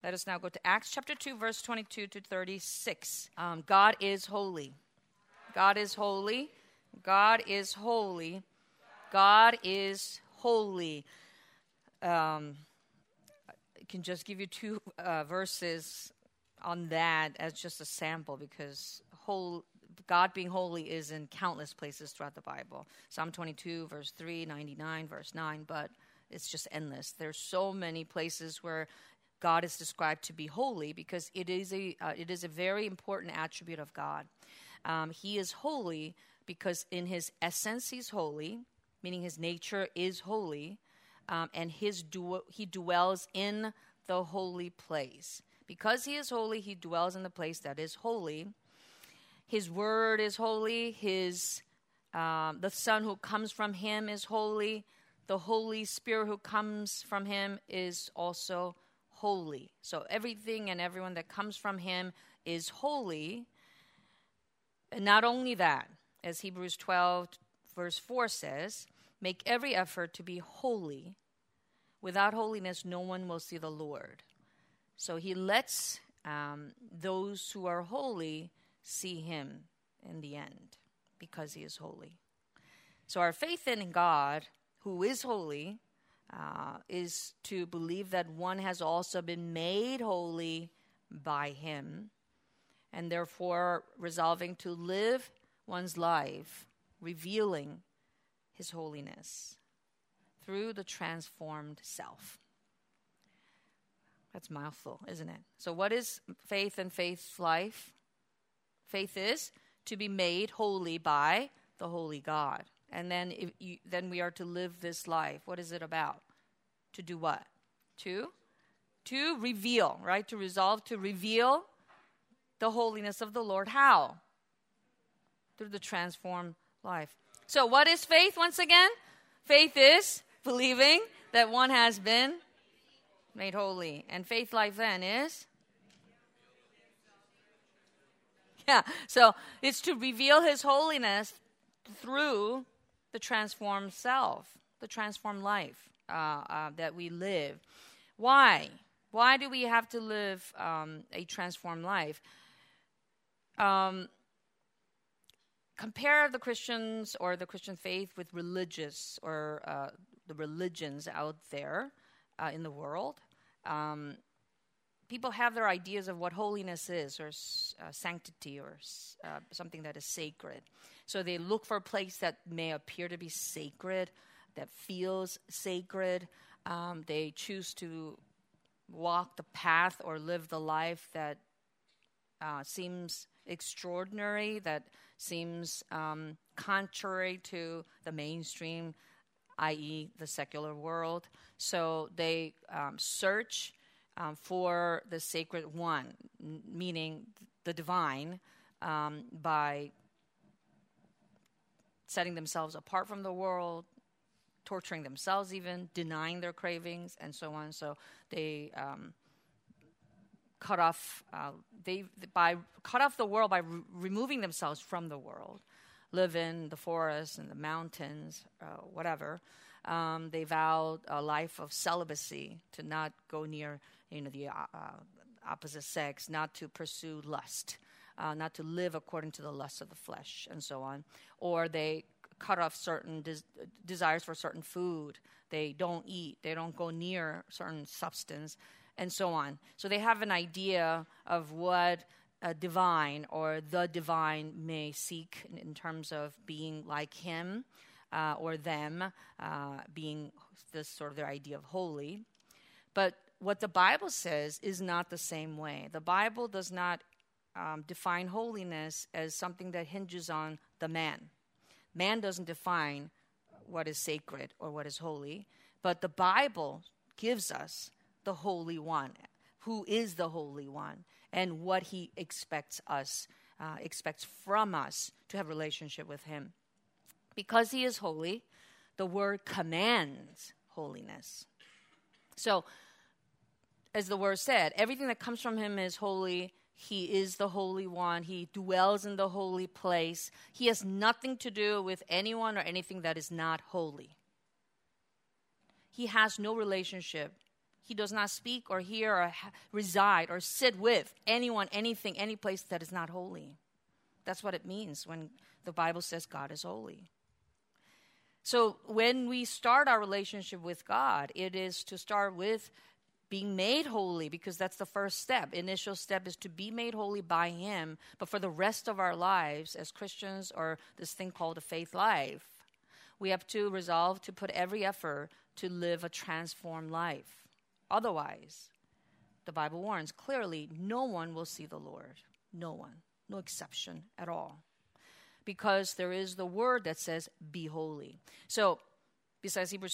Let us now go to Acts chapter 2, verse 22 to 36. God is holy. God is holy. God is holy. God is holy. I can just give you two verses on that as just a sample, because God being holy is in countless places throughout the Bible. Psalm 22, verse 3, 99, verse 9, but it's just endless. There's so many places where God is described to be holy, because it is a very important attribute of God. He is holy because in his essence he's holy, meaning his nature is holy, and he dwells in the holy place. Because he is holy, he dwells in the place that is holy. His word is holy. The Son who comes from him is holy. The Holy Spirit who comes from him is also holy. So everything and everyone that comes from him is holy. And not only that, as Hebrews 12, verse 4 says, make every effort to be holy. Without holiness, no one will see the Lord. So he lets those who are holy see him in the end, because he is holy. So our faith in God, who is holy, is to believe that one has also been made holy by him, and therefore resolving to live one's life revealing his holiness through the transformed self. That's a mouthful, isn't it? So what is faith and faith's life? Faith is to be made holy by the holy God. And then then we are to live this life. What is it about? To do what? To reveal, right? To resolve to reveal the holiness of the Lord. How? Through the transformed life. So what is faith once again? Faith is believing that one has been made holy. And faith life then is? Yeah, so it's to reveal his holiness through the transformed self, the transformed life that we live. Why? Why do we have to live a transformed life? Compare the Christians or the Christian faith with religious or the religions out there in the world. People have their ideas of what holiness is, or sanctity, or something that is sacred. So they look for a place that may appear to be sacred, that feels sacred. They choose to walk the path or live the life that seems extraordinary, that seems contrary to the mainstream, i.e. the secular world. So they search for the sacred one, meaning the divine, by setting themselves apart from the world, torturing themselves even, denying their cravings, and so on. So they cut off the world by removing themselves from the world, live in the forests and the mountains, whatever. They vowed a life of celibacy, to not go near the opposite sex, not to pursue lust, not to live according to the lust of the flesh, and so on. Or they cut off certain desires for certain food. They don't eat. They don't go near certain substance, and so on. So they have an idea of what a divine or the divine may seek in terms of being like him or them, being this sort of their idea of holy. But what the Bible says is not the same way. The Bible does not define holiness as something that hinges on the man. Man doesn't define what is sacred or what is holy, but the Bible gives us the Holy One, who is the Holy One, and what he expects from us to have a relationship with him. Because he is holy, the word commands holiness. So, as the word said, everything that comes from him is holy. He is the Holy One. He dwells in the holy place. He has nothing to do with anyone or anything that is not holy. He has no relationship. He does not speak or hear or reside or sit with anyone, anything, any place that is not holy. That's what it means when the Bible says God is holy. So when we start our relationship with God, it is to start with being made holy, because that's the first step. Initial step is to be made holy by Him. But for the rest of our lives as Christians, or this thing called a faith life, we have to resolve to put every effort to live a transformed life. Otherwise, the Bible warns clearly, no one will see the Lord. No one. No exception at all. Because there is the word that says, be holy. So, besides Hebrews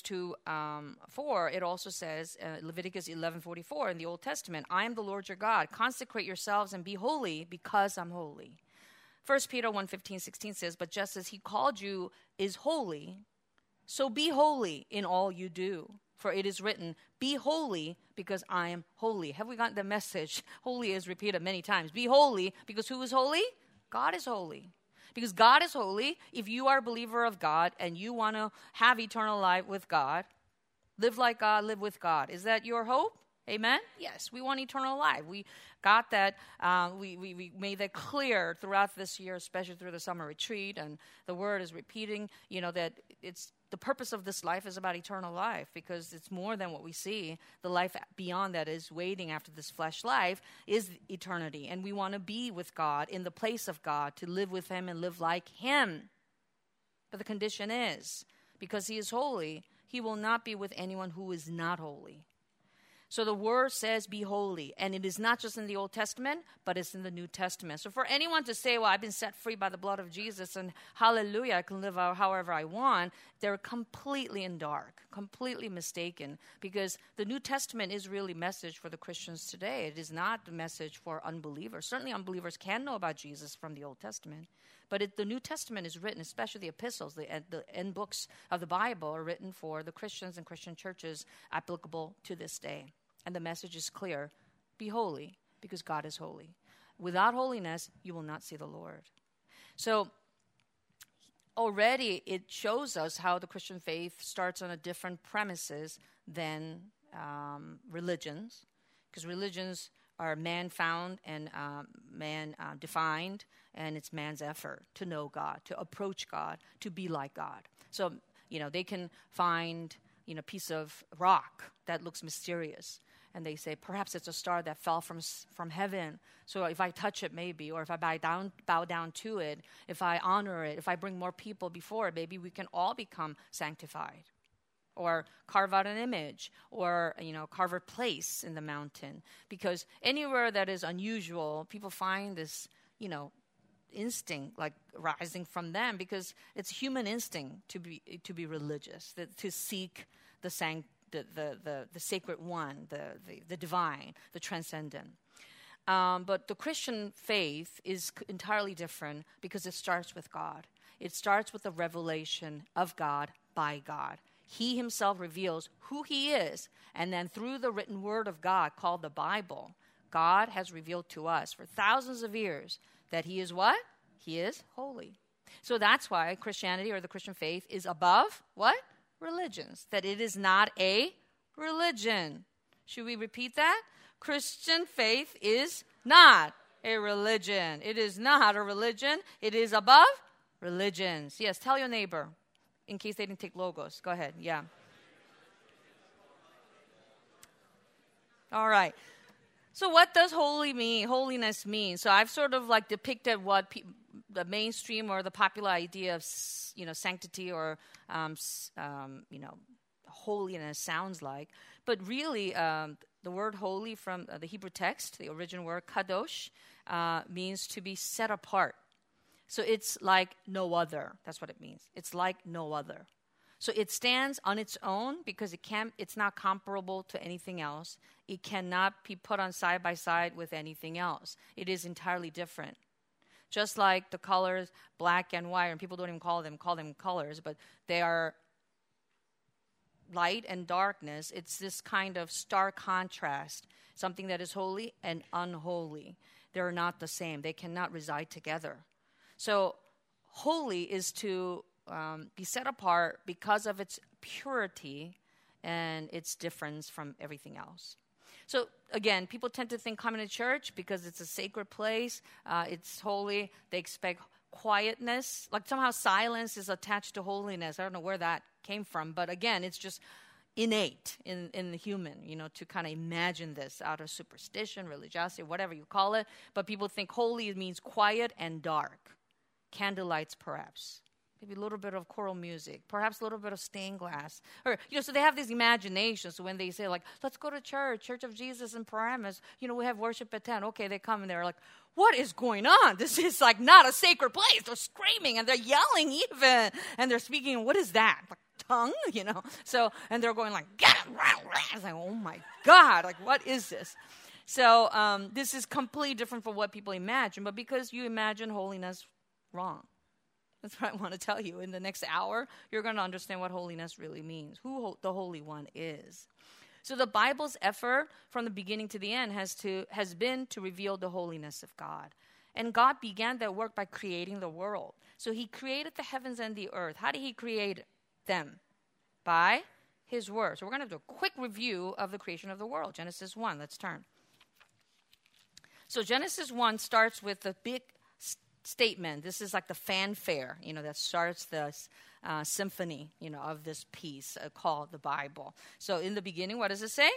2:4, it also says, Leviticus 11:44 in the Old Testament, I am the Lord your God. Consecrate yourselves and be holy, because I'm holy. 1 Peter 1:15-16 says, but just as He called you is holy, so be holy in all you do. For it is written, be holy because I am holy. Have we gotten the message? Holy is repeated many times. Be holy because who is holy? God is holy. Because God is holy. If you are a believer of God and you want to have eternal life with God, live like God, live with God. Is that your hope? Amen? Yes, we want eternal life. We got that. We made that clear throughout this year, especially through the summer retreat. And the word is repeating, that it's the purpose of this life is about eternal life, because it's more than what we see. The life beyond that is waiting after this flesh life is eternity. And we want to be with God, in the place of God, to live with Him and live like Him. But the condition is, because He is holy, He will not be with anyone who is not holy. So the word says, be holy. And it is not just in the Old Testament, but it's in the New Testament. So for anyone to say, well, I've been set free by the blood of Jesus, and hallelujah, I can live however I want, they're completely in dark, completely mistaken. Because the New Testament is really message for the Christians today. It is not the message for unbelievers. Certainly unbelievers can know about Jesus from the Old Testament. But the New Testament is written, especially the epistles, the end books of the Bible are written for the Christians and Christian churches, applicable to this day. And the message is clear. Be holy, because God is holy. Without holiness, you will not see the Lord. So already it shows us how the Christian faith starts on a different premises than religions. Because religions are man-found and man-defined, and it's man's effort to know God, to approach God, to be like God. So, they can find, a piece of rock that looks mysterious. And they say, perhaps it's a star that fell from heaven. So if I touch it, maybe, or if I bow down to it, if I honor it, if I bring more people before it, maybe we can all become sanctified. Or carve out an image, or, carve a place in the mountain. Because anywhere that is unusual, people find this, instinct like rising from them, because it's human instinct to be religious, to seek the sacred one, the divine, the transcendent. But the Christian faith is entirely different, because it starts with God. It starts with the revelation of God by God. He Himself reveals who He is, and then through the written word of God called the Bible, God has revealed to us for thousands of years that He is what? He is holy. So that's why Christianity, or the Christian faith, is above what? Religions. That it is not a religion. Should we repeat that? Christian faith is not a religion. It is not a religion. It is above religions. Yes, tell your neighbor, in case they didn't take logos. Go ahead. Yeah. All right. So what does holiness mean? So I've sort of depicted what the mainstream or the popular idea of, sanctity or, holiness sounds like. But really, the word holy from the Hebrew text, the original word kadosh, means to be set apart. So it's like no other. That's what it means. It's like no other. So it stands on its own, because it's not comparable to anything else. It cannot be put on side by side with anything else. It is entirely different. Just like the colors black and white, and people don't even call them colors, but they are light and darkness. It's this kind of stark contrast, something that is holy and unholy. They're not the same. They cannot reside together. So holy is to be set apart because of its purity and it's different from everything else. So again, people tend to think coming to church because it's a sacred place, it's holy, they expect quietness, like somehow silence is attached to holiness. I don't know where that came from, but again, it's just innate in the human, to kind of imagine this out of superstition, religiosity, whatever you call it. But people think holy means quiet and dark. Candlelights, perhaps. Maybe a little bit of choral music, perhaps a little bit of stained glass. Or, so they have this imagination. So when they say, like, let's go to Church of Jesus in Paramus, we have worship at 10. Okay, they come and they're like, what is going on? This is like not a sacred place. They're screaming and they're yelling even. And they're speaking, what is that? Like tongue, So, and they're going like, get it. It's like, oh my God, like what is this? So this is completely different from what people imagine. But because you imagine holiness wrong. That's what I want to tell you. In the next hour, you're going to understand what holiness really means, who the Holy One is. So the Bible's effort from the beginning to the end has been to reveal the holiness of God. And God began that work by creating the world. So he created the heavens and the earth. How did he create them? By his word. So we're going to do a quick review of the creation of the world. Genesis 1, let's turn. So Genesis 1 starts with the big statement. This is like the fanfare, that starts the symphony, of this piece called the Bible. So in the beginning, what does it say?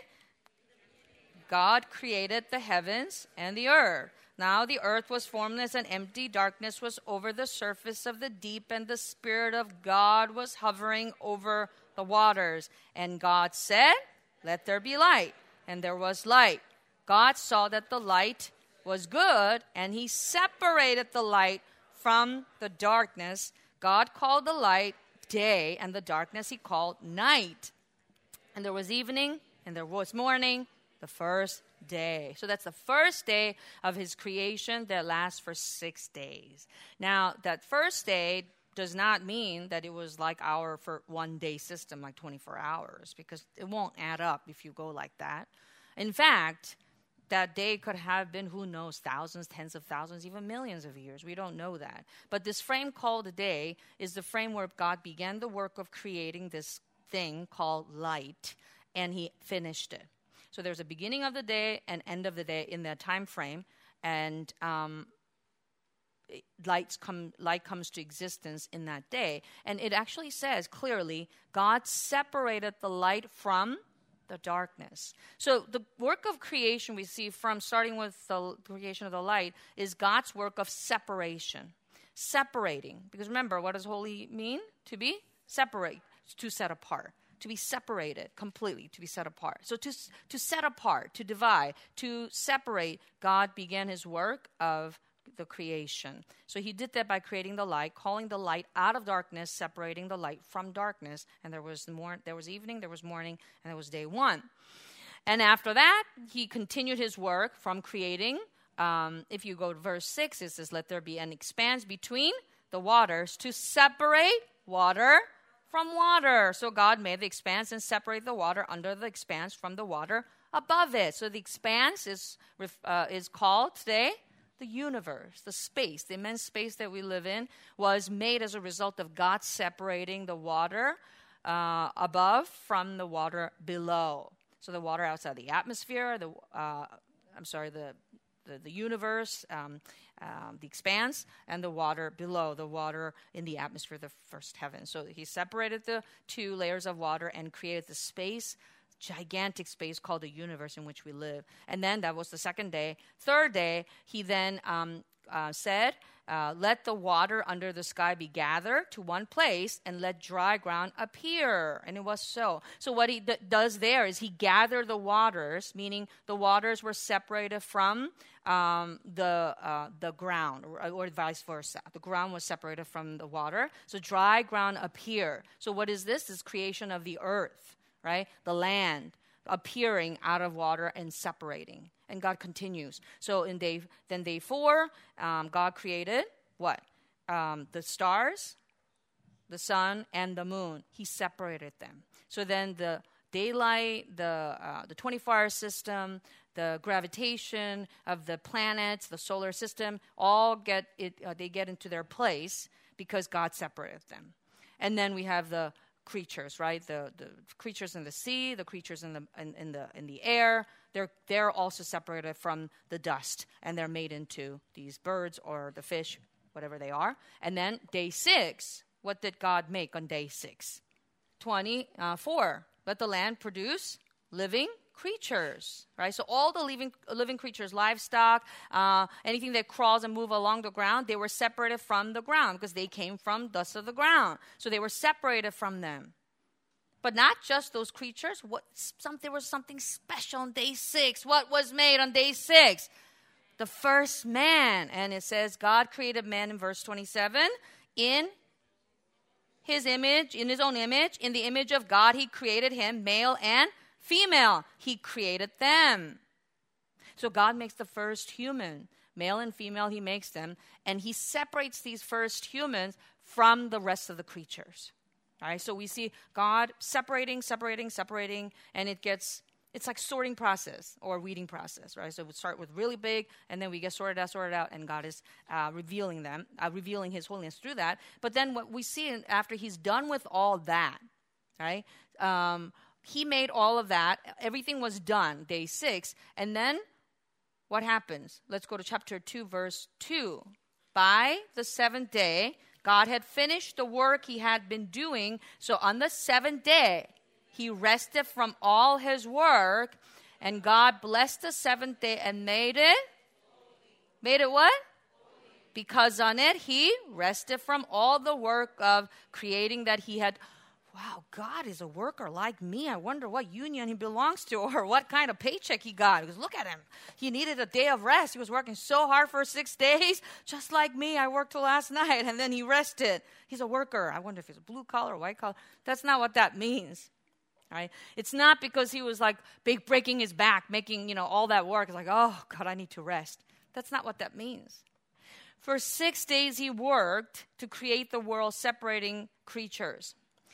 God created the heavens and the earth. Now the earth was formless and empty. Darkness was over the surface of the deep, and the Spirit of God was hovering over the waters. And God said, let there be light. And there was light. God saw that the light was good, and he separated the light from the darkness. God called the light day, and the darkness he called night. And there was evening, and there was morning, the first day. So that's the first day of his creation that lasts for 6 days. Now, that first day does not mean that it was like our for 1 day system, like 24 hours, because it won't add up if you go like that. In fact, that day could have been, who knows, thousands, tens of thousands, even millions of years. We don't know that. But this frame called a day is the frame where God began the work of creating this thing called light, and he finished it. So there's a beginning of the day and end of the day in that time frame, and light comes to existence in that day. And it actually says clearly, God separated the light from the darkness. So the work of creation we see from starting with the creation of the light is God's work of separation. Separating. Because remember, what does holy mean? To be separate, to set apart. To be separated completely, to be set apart. So to set apart, to divide, to separate, God began his work of the creation. So he did that by creating the light, calling the light out of darkness, separating the light from darkness. And there was evening, there was morning, and there was day one. And after that, he continued his work from creating. If you go to verse 6, it says, let there be an expanse between the waters to separate water from water. So God made the expanse and separate the water under the expanse from the water above it. So the expanse is called today the universe, the space, the immense space that we live in was made as a result of God separating the water above from the water below. So the water outside the atmosphere, the universe, the expanse, and the water below, the water in the atmosphere, the first heaven. So he separated the two layers of water and created the space, gigantic space called the universe in which we live. And then that was the second day. Third day, he then said, let the water under the sky be gathered to one place and let dry ground appear. And it was so. So what he does there is he gathered the waters, meaning the waters were separated from the ground, or vice versa. The ground was separated from the water. So dry ground appear. So what is this? This is creation of the earth. Right? The land appearing out of water and separating. And God continues. So in day 4, God created what? The stars, the sun, and the moon. He separated them. So then the daylight, the 24-hour system, the gravitation of the planets, the solar system, all they get into their place because God separated them. And then we have the creatures, right? The creatures in the sea, the creatures in the air. They're also separated from the dust, and they're made into these birds or the fish, whatever they are. And then day 6, what did God make on day 6? 24. Let the land produce living creatures, right? So all the living creatures, livestock, anything that crawls and moves along the ground, they were separated from the ground because they came from dust of the ground. So they were separated from them. But not just those creatures. There was something special on day 6. What was made on day 6? The first man. And it says God created man in verse 27 in his image, in his own image. In the image of God, he created him, male and female. He created them. So God makes the first human. Male and female, he makes them. And he separates these first humans from the rest of the creatures. All right, so we see God separating, and it's like sorting process or weeding process, right? So we start with really big, and then we get sorted out, and God is revealing his holiness through that. But then what we see after he's done with all that, right? He made all of that. Everything was done, day 6. And then what happens? Let's go to chapter 2, verse 2. By the 7th day, God had finished the work he had been doing. So on the 7th day, he rested from all his work. And God blessed the 7th day and made it. Made it what? Because on it, he rested from all the work of creating that he had. Wow, God is a worker like me. I wonder what union he belongs to or what kind of paycheck he got. Because look at him. He needed a day of rest. He was working so hard for 6 days, just like me. I worked till last night, and then he rested. He's a worker. I wonder if he's a blue collar or white collar. That's not what that means. Right? It's not because he was like breaking his back, making all that work. It's like, oh, God, I need to rest. That's not what that means. For 6 days he worked to create the world, separating creatures.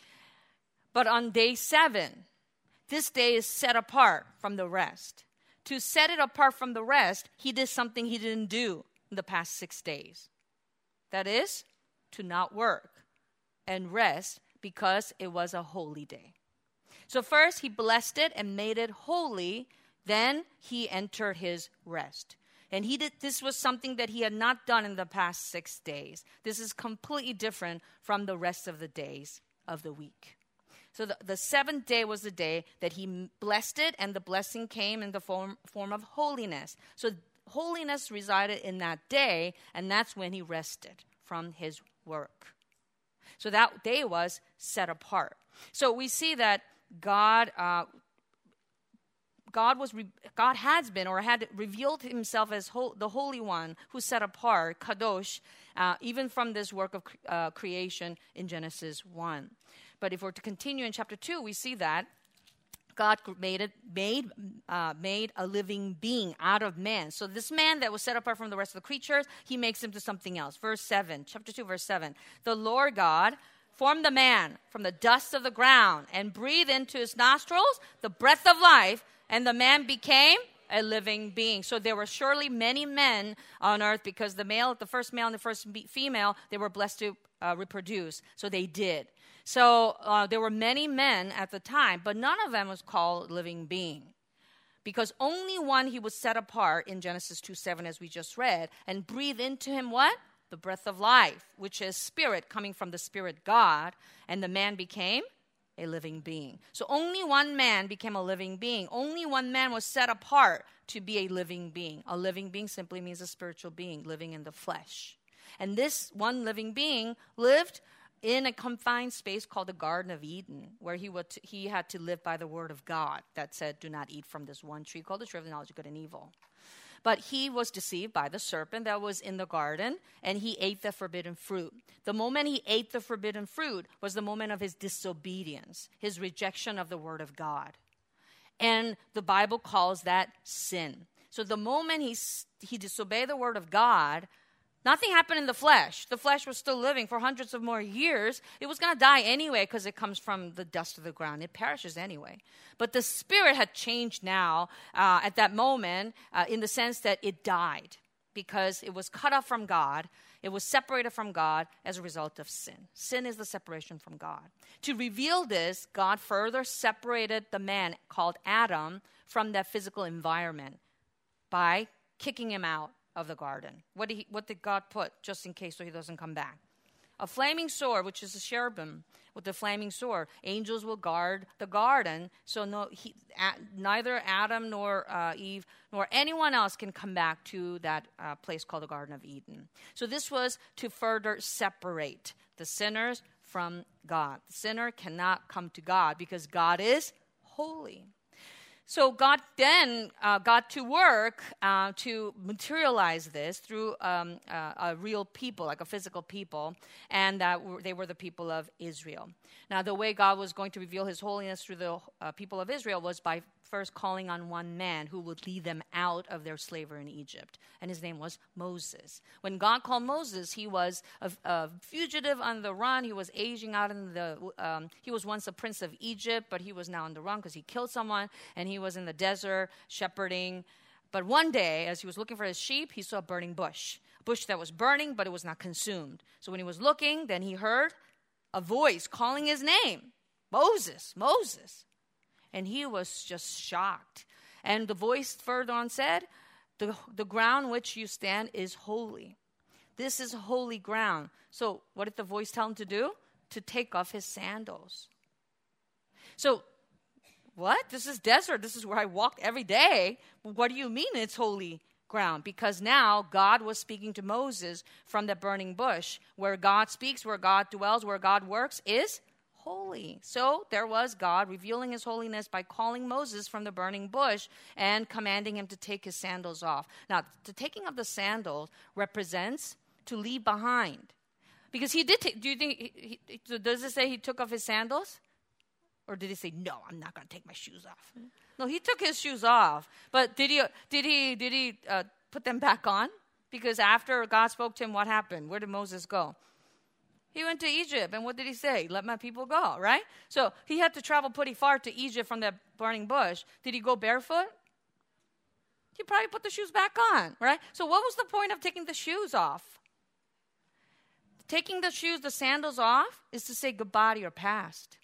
But on day 7, this day is set apart from the rest. To set it apart from the rest, he did something he didn't do in the past 6 days. That is, to not work and rest because it was a holy day. So first, he blessed it and made it holy. Then he entered his rest. And this was something that he had not done in the past 6 days. This is completely different from the rest of the days of the week. So the 7th day was the day that he blessed it, and the blessing came in the form of holiness. So holiness resided in that day, and that's when he rested from his work. So that day was set apart. So we see that God had revealed himself as the Holy One who set apart, Kadosh, even from this work of creation in Genesis 1. But if we're to continue in chapter 2, we see that God made a living being out of man. So this man that was set apart from the rest of the creatures, he makes him to something else. Verse 7, chapter 2, verse 7. The Lord God formed the man from the dust of the ground and breathed into his nostrils the breath of life, and the man became a living being. So there were surely many men on earth because the first male and the first female, they were blessed to reproduce. So they did. So there were many men at the time, but none of them was called living being. Because only one he was set apart in Genesis 2:7, as we just read, and breathe into him what? The breath of life, which is spirit coming from the Spirit God, and the man became a living being. So only one man became a living being. Only one man was set apart to be a living being. A living being simply means a spiritual being living in the flesh. And this one living being lived in a confined space called the Garden of Eden, where he had to live by the word of God that said, do not eat from this one tree called the tree of the knowledge of good and evil. But he was deceived by the serpent that was in the garden, and he ate the forbidden fruit. The moment he ate the forbidden fruit was the moment of his disobedience, his rejection of the word of God. And the Bible calls that sin. So the moment he disobeyed the word of God, nothing happened in the flesh. The flesh was still living for hundreds of more years. It was going to die anyway because it comes from the dust of the ground. It perishes anyway. But the spirit had changed now at that moment in the sense that it died. because it was cut off from God. It was separated from God as a result of sin. Sin is the separation from God. To reveal this, God further separated the man called Adam from that physical environment by kicking him out of the garden. What did God put just in case so he doesn't come back? A flaming sword, which is a cherubim with the flaming sword. Angels will guard the garden, so neither Adam nor Eve nor anyone else can come back to that place called the Garden of Eden. So this was to further separate the sinners from God. The sinner cannot come to God because God is holy. So God then got to work to materialize this through a real people, like a physical people, and they were the people of Israel. Now, the way God was going to reveal his holiness through the people of Israel was by first calling on one man who would lead them out of their slavery in Egypt, and his name was Moses. When God called Moses, he was a fugitive on the run. He was aging out in he was once a prince of Egypt, but he was now on the run because he killed someone, and he was in the desert shepherding. But one day, as he was looking for his sheep, he saw a burning bush that was burning, but it was not consumed. So when he was looking, then he heard a voice calling his name, Moses, Moses. And he was just shocked. And the voice further on said, the ground which you stand is holy. This is holy ground. So what did the voice tell him to do? To take off his sandals. So, what? This is desert. This is where I walk every day. What do you mean it's holy ground? Because now God was speaking to Moses from the burning bush. Where God speaks, where God dwells, where God works is holy. So there was God revealing his holiness by calling Moses from the burning bush and commanding him to take his sandals off. Now, the taking of the sandals represents to leave behind. Because he did do you think, does it say he took off his sandals? Or did he say, no, I'm not going to take my shoes off? No, he took his shoes off. But did he put them back on? Because after God spoke to him, what happened? Where did Moses go? He went to Egypt, and what did he say? Let my people go, right? So he had to travel pretty far to Egypt from that burning bush. Did he go barefoot? He probably put the shoes back on, right? So what was the point of taking the shoes off? Taking the sandals off, is to say goodbye to your past.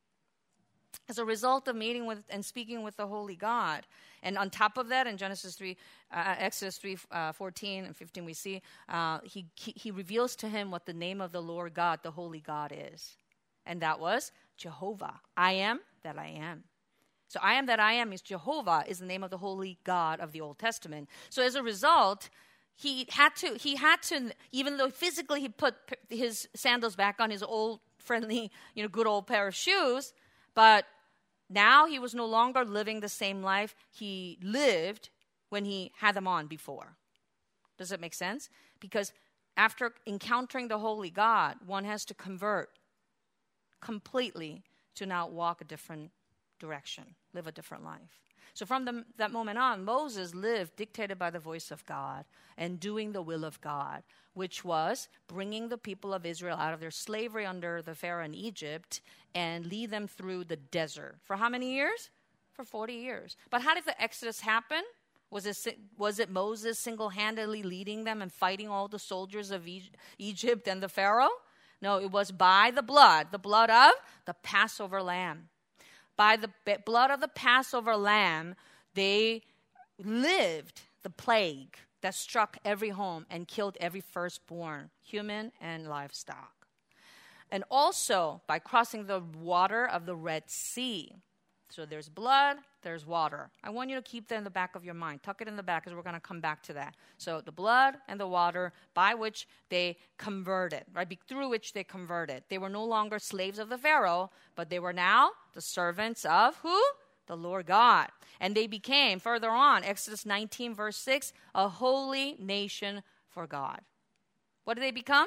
As a result of meeting with and speaking with the holy God. And on top of that, in Exodus 3, 14 and 15, we see he reveals to him what the name of the Lord God, the holy God, is. And that was Jehovah. I am that I am. So I am that I am is Jehovah, is the name of the holy God of the Old Testament. So as a result, he had to, even though physically he put his sandals back on, his old friendly, good old pair of shoes, but now he was no longer living the same life he lived when he had them on before. Does that make sense? Because after encountering the holy God, one has to convert completely to now walk a different direction, live a different life. So from that moment on, Moses lived dictated by the voice of God and doing the will of God, which was bringing the people of Israel out of their slavery under the Pharaoh in Egypt and lead them through the desert. For how many years? For 40 years. But how did the Exodus happen? Was it Moses single-handedly leading them and fighting all the soldiers of Egypt and the Pharaoh? No, it was by the blood of the Passover lamb. By the blood of the Passover lamb, they lived the plague that struck every home and killed every firstborn, human and livestock. And also by crossing the water of the Red Sea. So there's blood, there's water. I want you to keep that in the back of your mind. Tuck it in the back because we're going to come back to that. So the blood and the water by which they converted, right? Through which they converted. They were no longer slaves of the Pharaoh, but they were now the servants of who? The Lord God. And they became, further on, Exodus 19, verse 6, a holy nation for God. What did they become?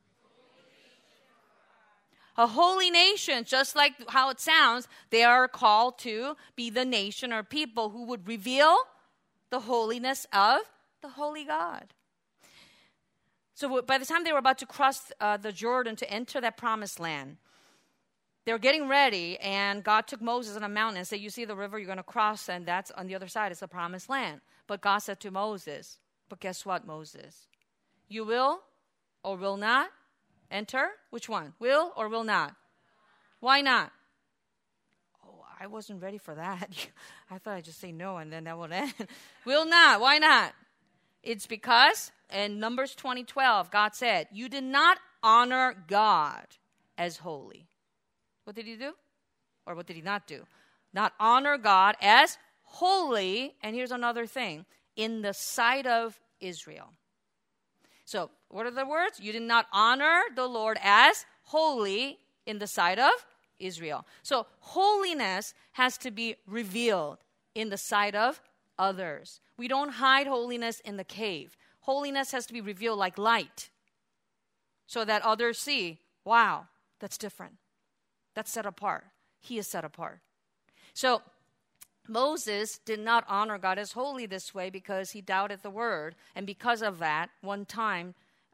A holy nation, just like how it sounds, they are called to be the nation or people who would reveal the holiness of the holy God. So by the time they were about to cross the Jordan to enter that promised land, they were getting ready, and God took Moses on a mountain and said, you see the river you're going to cross, and that's on the other side, it's the promised land. But God said to Moses, But guess what, Moses? You will or will not enter? Which one? Will or will not? Why not? Oh, I wasn't ready for that. I thought I'd just say no and then that would end. Will not. Why not? It's because in Numbers 20:12, God said, you did not honor God as holy. What did he do? Or what did he not do? Not honor God as holy. And here's another thing. In the sight of Israel. So, what are the words? You did not honor the Lord as holy in the sight of Israel. So, holiness has to be revealed in the sight of others. We don't hide holiness in the cave. Holiness has to be revealed like light so that others see, wow, that's different. That's set apart. He is set apart. So, Moses did not honor God as holy this way because he doubted the word. And because of that, one time,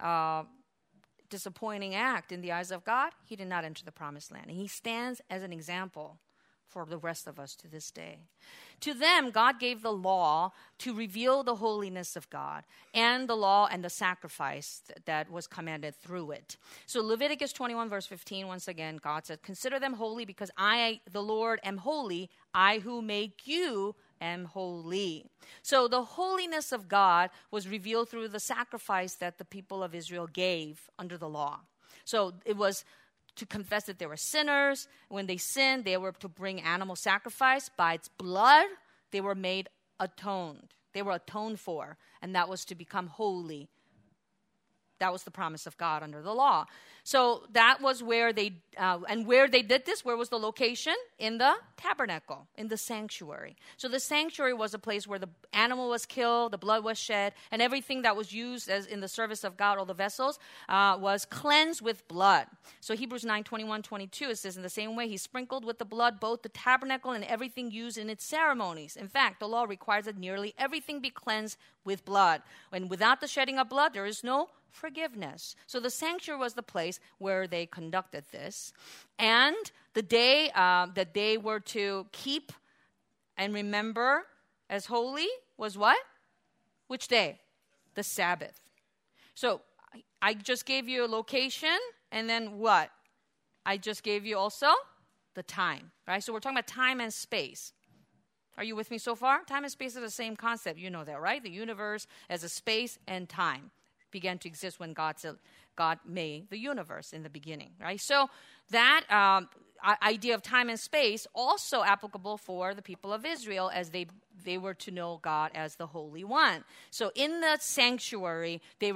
disappointing act in the eyes of God, he did not enter the promised land. And he stands as an example for the rest of us to this day. To them, God gave the law to reveal the holiness of God and the law and the sacrifice that was commanded through it. So Leviticus 21 verse 15, once again, God said, consider them holy because I, the Lord, am holy. I who make you am holy. So the holiness of God was revealed through the sacrifice that the people of Israel gave under the law. So it was to confess that they were sinners. When they sinned, they were to bring animal sacrifice. By its blood, they were made atoned. They were atoned for, and that was to become holy. That was the promise of God under the law. So that was where they, and where they did this, where was the location? In the tabernacle, in the sanctuary. So the sanctuary was a place where the animal was killed, the blood was shed, and everything that was used as in the service of God, all the vessels, was cleansed with blood. So Hebrews 9:21-22, it says, in the same way, he sprinkled with the blood both the tabernacle and everything used in its ceremonies. In fact, the law requires that nearly everything be cleansed with blood. And without the shedding of blood, there is no forgiveness. So the sanctuary was the place where they conducted this. And the day that they were to keep and remember as holy was what? Which day? The Sabbath. So I just gave you a location, and then what? I just gave you also the time, right? So we're talking about time and space. Are you with me so far? Time and space are the same concept. You know that, right? The universe as a space and time began to exist when God made the universe in the beginning, right? So that idea of time and space also applicable for the people of Israel as they were to know God as the Holy One. So in the sanctuary, they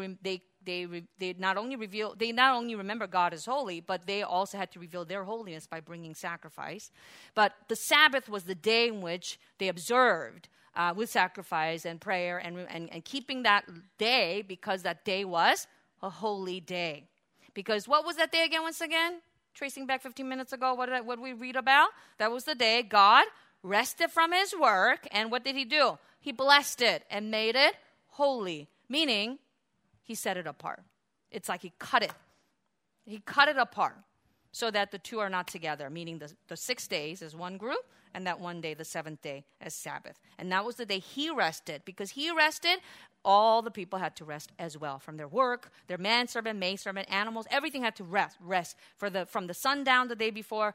not only remember God as holy, but they also had to reveal their holiness by bringing sacrifice. But the Sabbath was the day in which they observed with sacrifice and prayer and keeping that day, because that day was a holy day. Because what was that day again, once again? Tracing back 15 minutes ago, what did we read about? That was the day God rested from his work, and what did he do? He blessed it and made it holy, meaning he set it apart. It's like he cut it. He cut it apart so that the two are not together, meaning the 6 days is one group, and that one day, the seventh day, as Sabbath. And that was the day he rested. Because he rested, all the people had to rest as well. From their work, their manservant, maidservant, animals, everything had to rest from the sundown the day before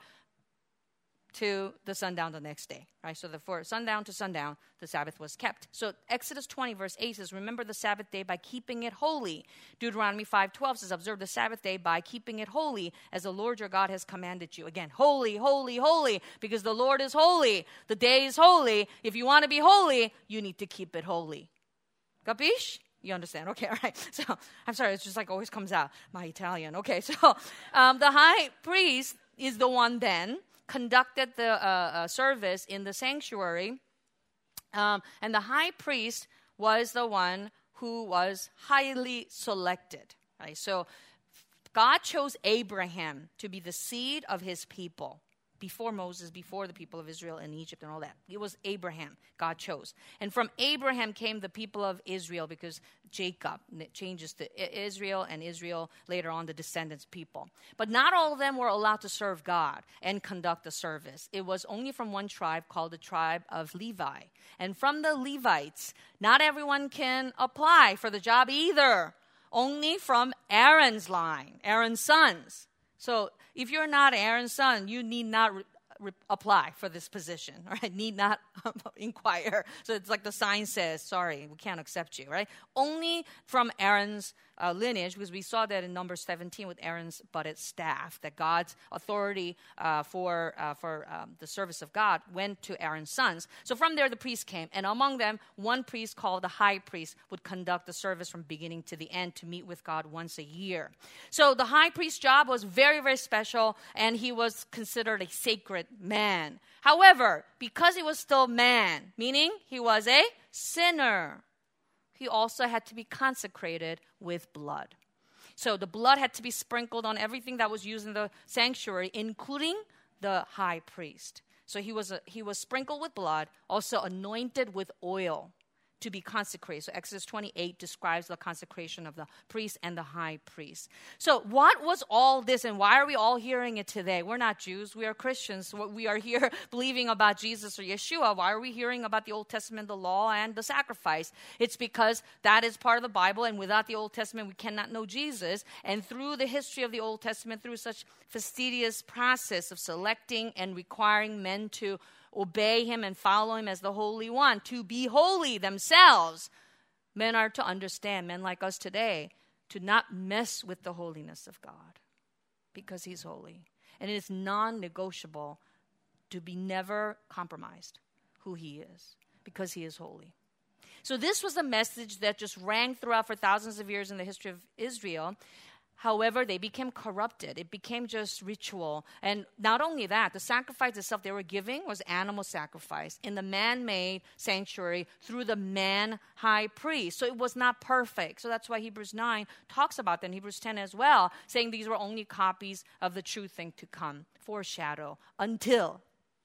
to the sundown the next day, right? So for sundown to sundown, the Sabbath was kept. So Exodus 20 verse 8 says, remember the Sabbath day by keeping it holy. Deuteronomy 5:12 says, observe the Sabbath day by keeping it holy as the Lord your God has commanded you. Again, holy, holy, holy, because the Lord is holy. The day is holy. If you want to be holy, you need to keep it holy. Capiche? You understand? Okay, all right. So, I'm sorry, it's just like always comes out, my Italian. Okay, so the high priest is the one then conducted the service in the sanctuary, and the high priest was the one who was highly selected. Right? So God chose Abraham to be the seed of his people. before Moses, before the people of Israel in Egypt and all that. It was Abraham God chose. And from Abraham came the people of Israel, because Jacob changes to Israel, and Israel later on the descendants people. But not all of them were allowed to serve God and conduct the service. It was only from one tribe called the tribe of Levi. And from the Levites, not everyone can apply for the job either. Only from Aaron's line, Aaron's sons. So if you're not Aaron's son, you need not apply for this position, right? Need not inquire. So it's like the sign says, sorry, we can't accept you, right? Only from Aaron's lineage, because we saw that in Numbers 17 with Aaron's budded staff, that God's authority for the service of God went to Aaron's sons. So from there, the priests came, and among them, one priest called the high priest would conduct the service from beginning to the end to meet with God once a year. So the high priest's job was very, very special, and he was considered a sacred man. However, because he was still man, meaning he was a sinner, he also had to be consecrated with blood. So the blood had to be sprinkled on everything that was used in the sanctuary, including the high priest. So he was sprinkled with blood, also anointed with oil to be consecrated. So Exodus 28 describes the consecration of the priest and the high priest. So what was all this, and why are we all hearing it today? We're not Jews. We are Christians. We are here believing about Jesus or Yeshua. Why are we hearing about the Old Testament, the law, and the sacrifice? It's because that is part of the Bible, and without the Old Testament, we cannot know Jesus. And through the history of the Old Testament, through such fastidious process of selecting and requiring men to obey him and follow him as the Holy One, to be holy themselves, men are to understand, men like us today, to not mess with the holiness of God, because he's holy. And it is non-negotiable to be never compromised who he is, because he is holy. So this was a message that just rang throughout for thousands of years in the history of Israel. However, they became corrupted. It became just ritual. And not only that, the sacrifice itself they were giving was animal sacrifice in the man-made sanctuary through the man high priest. So it was not perfect. So that's why Hebrews 9 talks about that, and Hebrews 10 as well, saying these were only copies of the true thing to come, foreshadow, until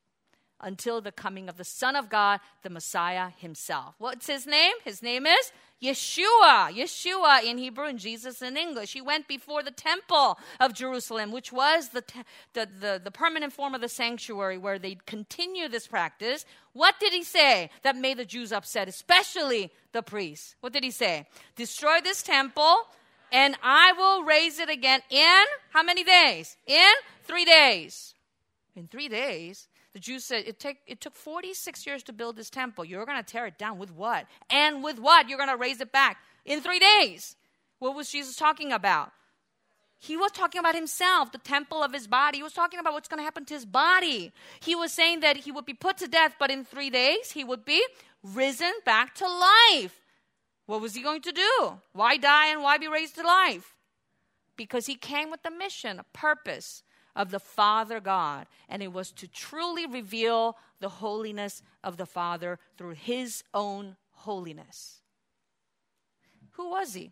the coming of the Son of God, the Messiah himself. What's his name? His name is Yeshua. Yeshua in Hebrew and Jesus in English. He went before the temple of Jerusalem, which was the permanent form of the sanctuary where they continue this practice. What did he say that made the Jews upset, especially the priests? What did he say? Destroy this temple, and I will raise it again in how many days? In 3 days. In 3 days? The Jews said, it took 46 years to build this temple. You're going to tear it down with what? And with what? You're going to raise it back in 3 days. What was Jesus talking about? He was talking about himself, the temple of his body. He was talking about what's going to happen to his body. He was saying that he would be put to death, but in 3 days, he would be risen back to life. What was he going to do? Why die and why be raised to life? Because he came with a mission, a purpose of the Father God, and it was to truly reveal the holiness of the Father through his own holiness. Who was he?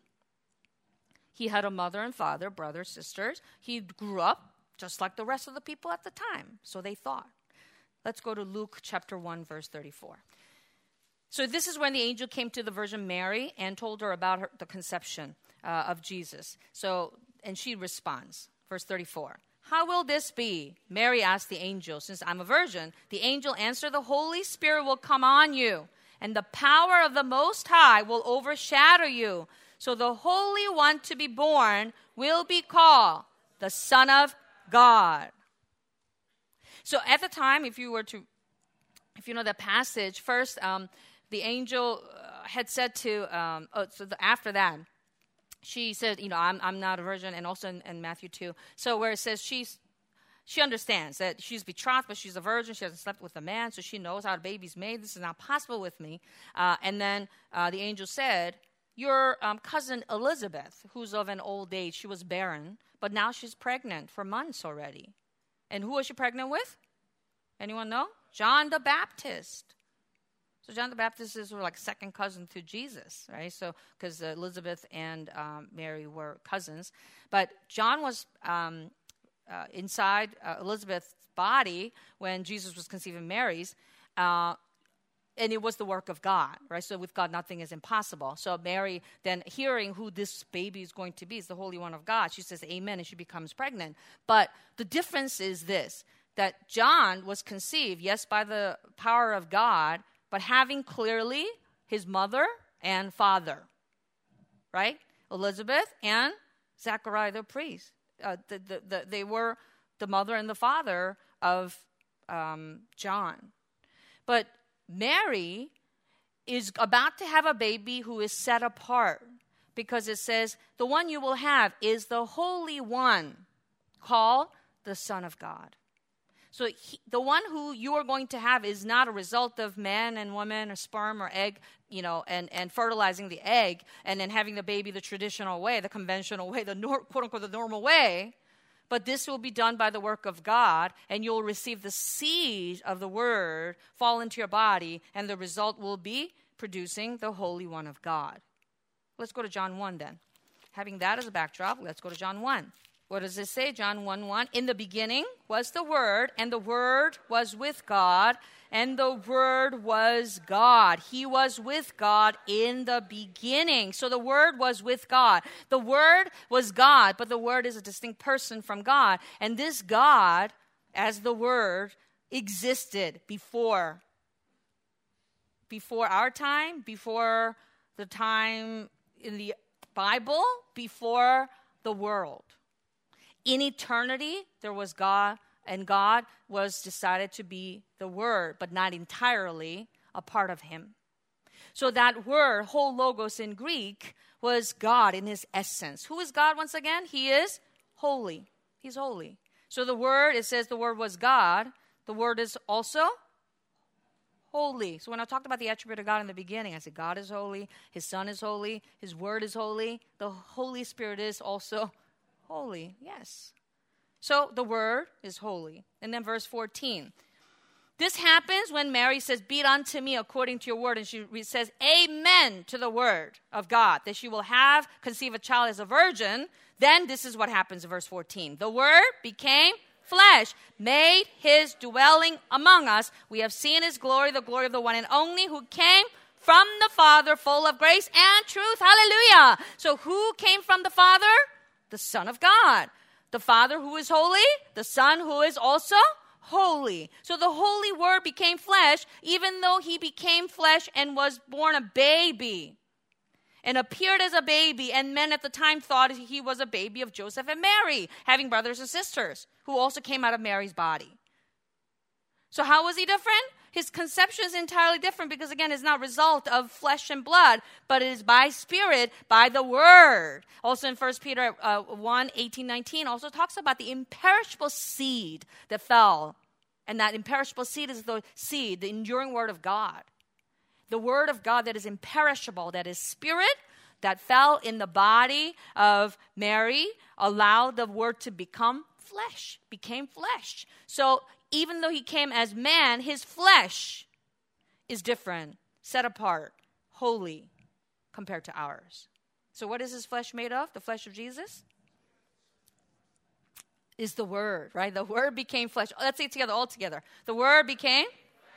He had a mother and father, brothers, sisters. He grew up just like the rest of the people at the time, so they thought. Let's go to Luke chapter 1, verse 34. So this is when the angel came to the Virgin Mary and told her about the conception of Jesus. And she responds, verse 34. How will this be? Mary asked the angel, since I'm a virgin. The angel answered, the Holy Spirit will come on you, and the power of the Most High will overshadow you. So the Holy One to be born will be called the Son of God. So at the time, if you know that passage, first the angel had said to, after that, she said, I'm not a virgin, and also in Matthew 2. So where it says she understands that she's betrothed, but she's a virgin. She hasn't slept with a man, so she knows how the baby's made. This is not possible with me. And then the angel said, your cousin Elizabeth, who's of an old age, she was barren, but now she's pregnant for months already. And who was she pregnant with? Anyone know? John the Baptist. So John the Baptist is sort of like second cousin to Jesus, right? So because Elizabeth and Mary were cousins. But John was inside Elizabeth's body when Jesus was conceived in Mary's, and it was the work of God, right? So with God, nothing is impossible. So Mary, then hearing who this baby is going to be, is the Holy One of God, she says amen, and she becomes pregnant. But the difference is this, that John was conceived, yes, by the power of God, but having clearly his mother and father, right? Elizabeth and Zechariah the priest. They were the mother and the father of John. But Mary is about to have a baby who is set apart, because it says, the one you will have is the Holy One, called the Son of God. So the one who you are going to have is not a result of man and woman or sperm or egg, and fertilizing the egg and then having the baby the traditional way, the conventional way, the quote-unquote the normal way. But this will be done by the work of God, and you'll receive the seed of the word fall into your body, and the result will be producing the Holy One of God. Let's go to John 1 then. Having that as a backdrop, let's go to John 1. What does it say? John 1:1. In the beginning was the Word, and the Word was with God, and the Word was God. He was with God in the beginning. So the Word was with God. The Word was God, but the Word is a distinct person from God. And this God, as the Word, existed before our time, before the time in the Bible, before the world. In eternity, there was God, and God was decided to be the Word, but not entirely a part of Him. So that word, whole logos in Greek, was God in His essence. Who is God once again? He is holy. He's holy. So the Word, it says the Word was God. The Word is also holy. So when I talked about the attribute of God in the beginning, I said God is holy, His Son is holy, His Word is holy, the Holy Spirit is also holy, yes. So the Word is holy. And then verse 14. This happens when Mary says, be it unto me according to your word. And she says, amen to the word of God, that she will conceive a child as a virgin. Then this is what happens in verse 14. The Word became flesh, made His dwelling among us. We have seen His glory, the glory of the one and only, who came from the Father, full of grace and truth. Hallelujah. So who came from the Father? The Son of God. The Father who is holy, the Son who is also holy. So the Holy Word became flesh, even though He became flesh and was born a baby and appeared as a baby, and men at the time thought He was a baby of Joseph and Mary, having brothers and sisters who also came out of Mary's body. So how was He different? His conception is entirely different because, again, it's not a result of flesh and blood, but it is by Spirit, by the Word. Also in 1 Peter 1, 18, 19 also talks about the imperishable seed that fell. And that imperishable seed is the seed, the enduring Word of God. The Word of God that is imperishable, that is Spirit, that fell in the body of Mary, allowed the Word to become flesh, became flesh. So even though He came as man, His flesh is different, set apart, holy, compared to ours. So what is His flesh made of? The flesh of Jesus is the Word, right? The Word became flesh. Let's say it together, all together. The Word became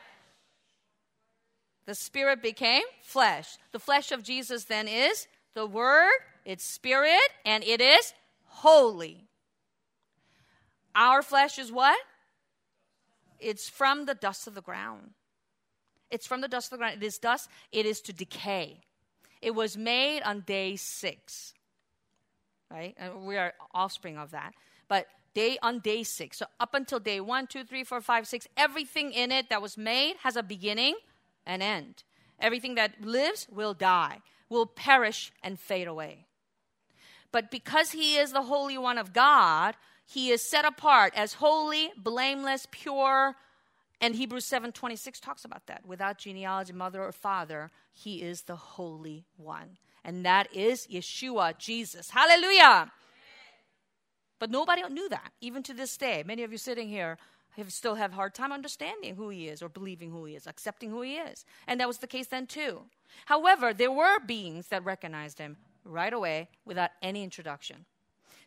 the Spirit became flesh. The flesh of Jesus then is the Word, it's Spirit, and it is holy. Our flesh is what? It's from the dust of the ground. It's from the dust of the ground. It is dust. It is to decay. It was made on day 6. Right? And we are offspring of that. But on day 6. So up until day 1, 2, 3, 4, 5, 6, everything in it that was made has a beginning and end. Everything that lives will die, will perish and fade away. But because He is the Holy One of God, He is set apart as holy, blameless, pure. And Hebrews 7:26 talks about that. Without genealogy, mother or father, He is the Holy One. And that is Yeshua, Jesus. Hallelujah. But nobody knew that, even to this day. Many of you sitting here still have a hard time understanding who He is or believing who He is, accepting who He is. And that was the case then too. However, there were beings that recognized Him right away without any introduction.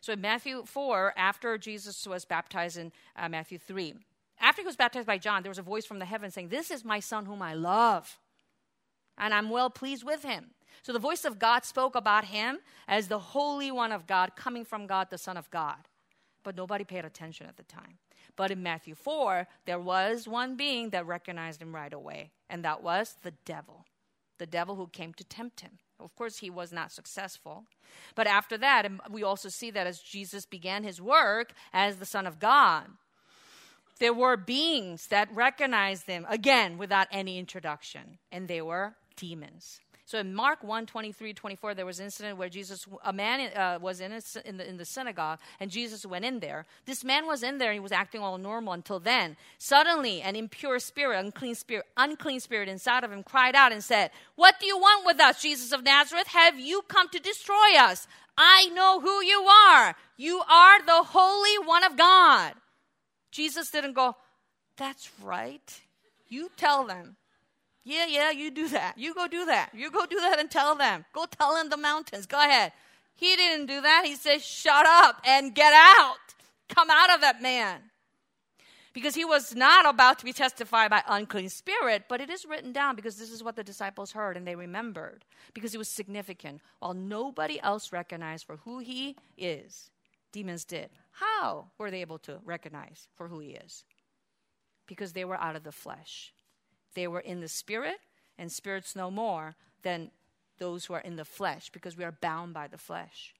So in Matthew 4, after Jesus was baptized in Matthew 3, after he was baptized by John, there was a voice from the heavens saying, "This is my son whom I love, and I'm well pleased with him." So the voice of God spoke about him as the Holy One of God, coming from God, the Son of God. But nobody paid attention at the time. But in Matthew 4, there was one being that recognized him right away, and that was the devil who came to tempt him. Of course, he was not successful. But after that, we also see that as Jesus began his work as the Son of God, there were beings that recognized him, again, without any introduction, and they were demons. So in Mark 1:23-24, there was an incident where a man was in the synagogue, and Jesus went in there. This man was in there, and he was acting all normal until then. Suddenly, an impure spirit, unclean spirit inside of him cried out and said, "What do you want with us, Jesus of Nazareth? Have you come to destroy us? I know who you are. You are the Holy One of God." Jesus didn't go, "That's right. You tell them. Yeah, you do that. You go do that. You go do that and tell them. Go tell them the mountains. Go ahead." He didn't do that. He said, "Shut up and get out. Come out of that man." Because he was not about to be testified by unclean spirit, but it is written down because this is what the disciples heard and they remembered because it was significant. While nobody else recognized for who he is, demons did. How were they able to recognize for who he is? Because they were out of the flesh. They were in the spirit, and spirits know more than those who are in the flesh because we are bound by the flesh.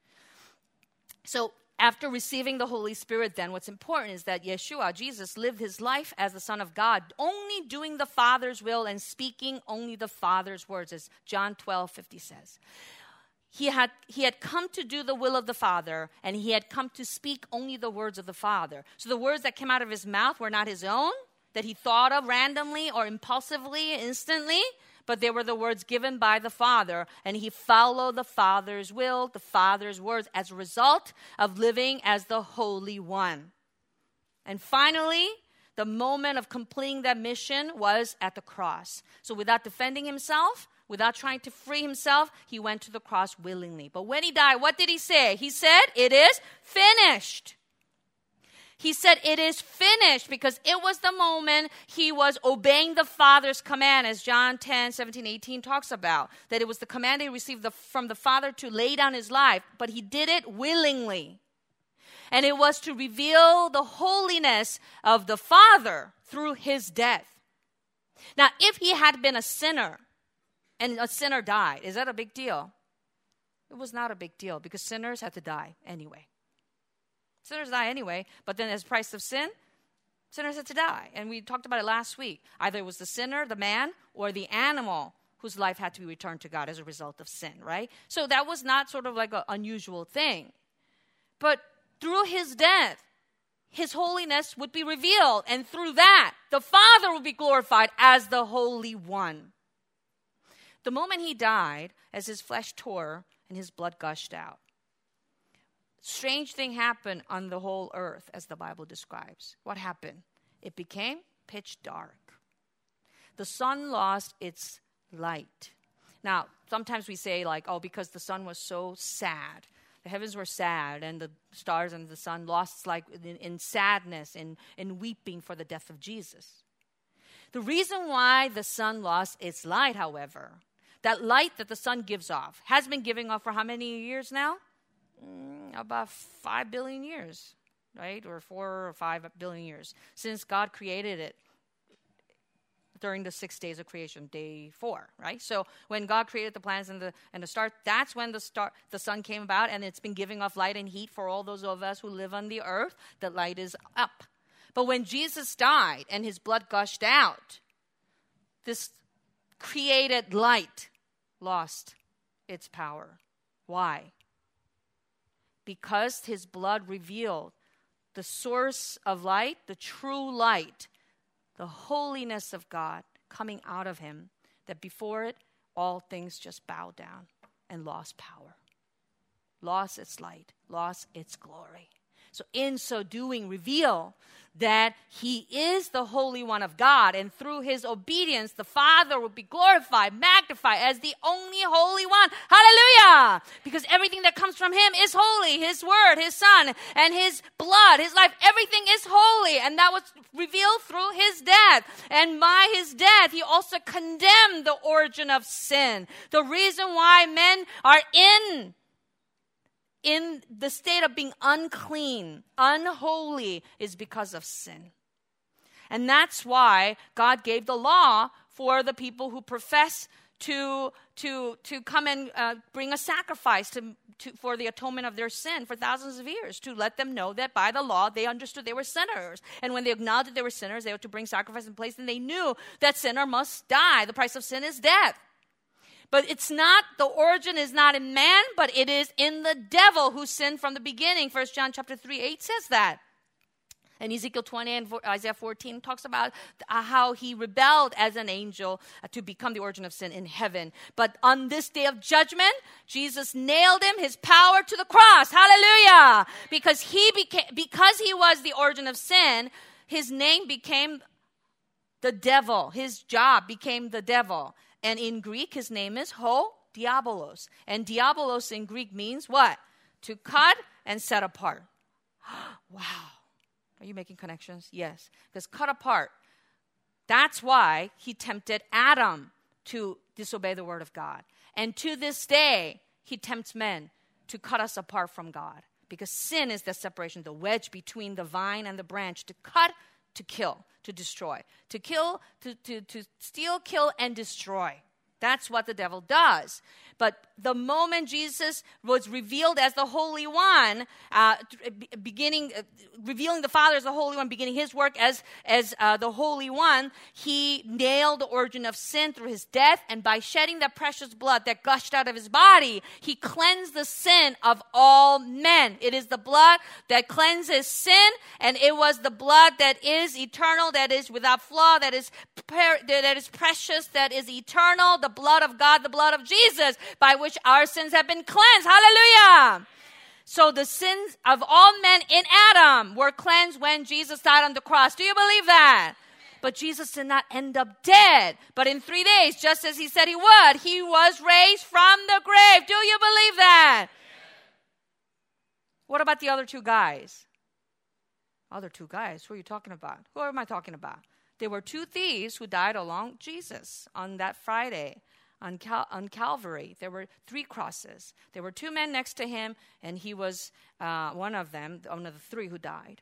So after receiving the Holy Spirit, then what's important is that Yeshua, Jesus, lived his life as the Son of God, only doing the Father's will and speaking only the Father's words, as John 12:50 says. He had come to do the will of the Father, and he had come to speak only the words of the Father. So the words that came out of his mouth were not his own, that he thought of randomly or impulsively, instantly, but they were the words given by the Father, and he followed the Father's will, the Father's words, as a result of living as the Holy One. And finally, the moment of completing that mission was at the cross. So without defending himself, without trying to free himself, he went to the cross willingly. But when he died, what did he say? He said, "It is finished." He said, "It is finished," because it was the moment he was obeying the Father's command, as John 10:17-18 talks about, that it was the command he received from the Father to lay down his life, but he did it willingly. And it was to reveal the holiness of the Father through his death. Now, if he had been a sinner, and a sinner died, is that a big deal? It was not a big deal because sinners had to die anyway. Sinners die anyway, but then as price of sin, sinners had to die. And we talked about it last week. Either it was the sinner, the man, or the animal whose life had to be returned to God as a result of sin, right? So that was not sort of like an unusual thing. But through his death, his holiness would be revealed. And through that, the Father would be glorified as the Holy One. The moment he died, as his flesh tore and his blood gushed out, strange thing happened on the whole earth, as the Bible describes. What happened? It became pitch dark. The sun lost its light. Now, sometimes we say like, oh, because the sun was so sad. The heavens were sad, and the stars and the sun lost like in sadness, in weeping for the death of Jesus. The reason why the sun lost its light, however, that light that the sun gives off, has been giving off for how many years now? About 5 billion years, right? Or 4 or 5 billion years since God created it during the 6 days of creation, day 4, right? So when God created the planets and the stars, that's when the sun came about, and it's been giving off light and heat for all those of us who live on the earth. The light is up. But when Jesus died and his blood gushed out, this created light lost its power. Why? Because his blood revealed the source of light, the true light, the holiness of God coming out of him, that before it, all things just bowed down and lost power, lost its light, lost its glory. So in so doing, reveal that he is the Holy One of God, and through his obedience, the Father will be glorified, magnified as the only Holy One. Hallelujah! Hallelujah. Because everything that comes from him is holy. His word, his son, and his blood, his life, everything is holy. And that was revealed through his death. And by his death, he also condemned the origin of sin. The reason why men are in the state of being unclean, unholy, is because of sin. And that's why God gave the law for the people who profess to come and bring a sacrifice for the atonement of their sin for thousands of years, to let them know that by the law they understood they were sinners. And when they acknowledged that they were sinners, they had to bring sacrifice in place, and they knew that sinner must die. The price of sin is death. But it's not, the origin is not in man, but it is in the devil who sinned from the beginning. 1 John chapter 3:8 says that. And Ezekiel 20 and Isaiah 14 talks about how he rebelled as an angel to become the origin of sin in heaven. But on this day of judgment, Jesus nailed his power to the cross. Hallelujah! Because he was the origin of sin, his name became the devil. His job became the devil. And in Greek, his name is Diabolos. And Diabolos in Greek means what? To cut and set apart. Wow. Are you making connections? Yes. Because cut apart. That's why he tempted Adam to disobey the word of God. And to this day, he tempts men to cut us apart from God. Because sin is the separation, the wedge between the vine and the branch, to cut, to kill, to destroy. To kill, to steal, kill, and destroy. That's what the devil does. But the moment Jesus was revealed as the Holy One, revealing the Father as the Holy One, beginning his work as the Holy One, he nailed the origin of sin through his death, and by shedding that precious blood that gushed out of his body, he cleansed the sin of all men. It is the blood that cleanses sin, and it was the blood that is eternal, that is without flaw, that is precious, that is eternal, the blood of God, the blood of Jesus, by which our sins have been cleansed. Hallelujah! So the sins of all men in Adam were cleansed when Jesus died on the cross. Do you believe that? But Jesus did not end up dead. But in 3 days, just as he said he would, he was raised from the grave. Do you believe that? What about the other two guys? Other two guys? Who are you talking about? Who am I talking about? There were two thieves who died along Jesus on that Friday. On Calvary, there were 3 crosses. There were 2 men next to him, and he was one of them, one of the 3 who died.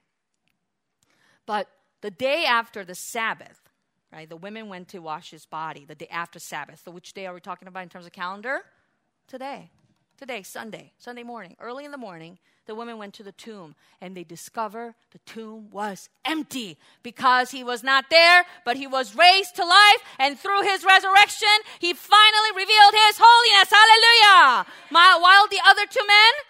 But the day after the Sabbath, right, the women went to wash his body, the day after Sabbath. So which day are we talking about in terms of calendar? Today, Sunday morning, early in the morning, the women went to the tomb, and they discovered the tomb was empty because he was not there, but he was raised to life, and through his resurrection, he finally revealed his holiness. Hallelujah! While the other 2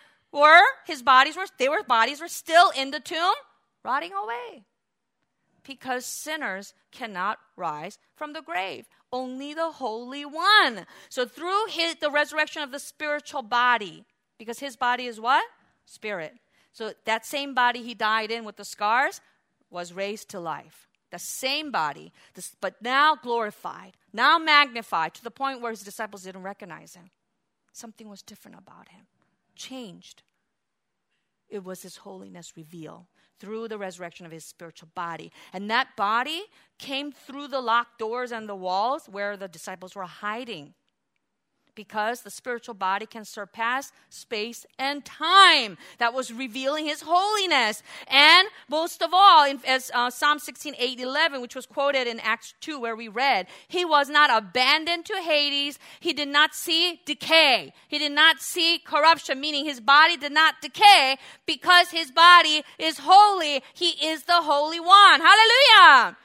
men bodies were still in the tomb, rotting away. Because sinners cannot rise from the grave. Only the Holy One. So through the resurrection of the spiritual body, because his body is what? Spirit. So that same body he died in with the scars was raised to life. The same body, but now glorified, now magnified, to the point where his disciples didn't recognize him. Something was different about him. Changed. It was his holiness revealed through the resurrection of his spiritual body. And that body came through the locked doors and the walls where the disciples were hiding. Because the spiritual body can surpass space and time. That was revealing his holiness. And most of all, as Psalm 16:8-11, which was quoted in Acts 2 where we read, he was not abandoned to Hades. He did not see decay. He did not see corruption, meaning his body did not decay because his body is holy. He is the Holy One. Hallelujah!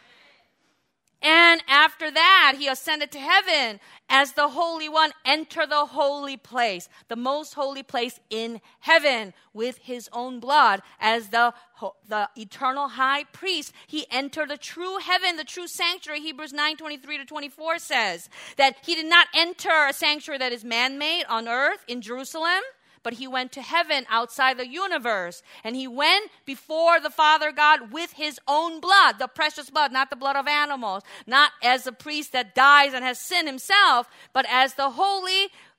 And after that, he ascended to heaven as the Holy One, enter the holy place, the most holy place in heaven with his own blood as the eternal high priest. He entered the true heaven, the true sanctuary. Hebrews 9:23-24 says that he did not enter a sanctuary that is man-made on earth in Jerusalem, but he went to heaven outside the universe. And he went before the Father God with his own blood, the precious blood, not the blood of animals, not as a priest that dies and has sin himself, but as the Holy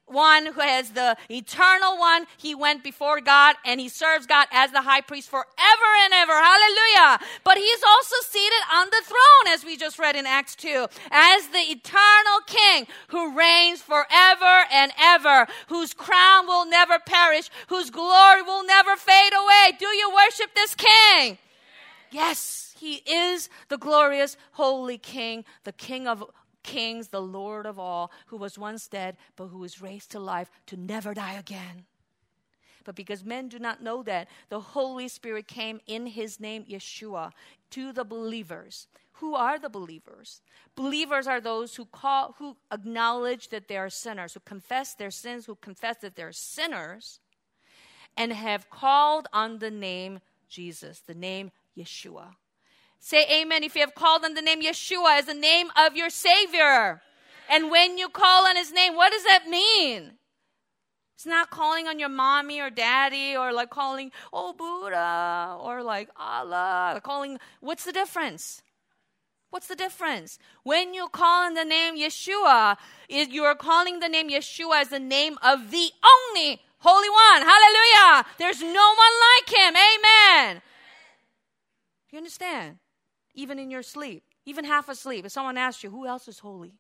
one who is the eternal one. He went before God and he serves God as the high priest forever and ever. Hallelujah. But he's also seated on the throne, as we just read in Acts 2, as the eternal king who reigns forever and ever, whose crown will never perish, whose glory will never fade away. Do you worship this king? Yes, he is the glorious holy king, the King of kings, the Lord of all, who was once dead, but who was raised to life to never die again. But because men do not know that, the Holy Spirit came in his name, Yeshua, to the believers. Who are the believers? Believers are those who acknowledge that they are sinners, who confess their sins, who confess that they're sinners, and have called on the name Jesus, the name Yeshua. Say amen if you have called on the name Yeshua as the name of your Savior. And when you call on his name, what does that mean? It's not calling on your mommy or daddy or like calling, oh, Buddha, or like Allah. What's the difference? What's the difference? When you call on the name Yeshua, you are calling the name Yeshua as the name of the only Holy One. Hallelujah. There's no one like him. Amen. You understand? Even in your sleep, even half asleep, if someone asks you, who else is holy?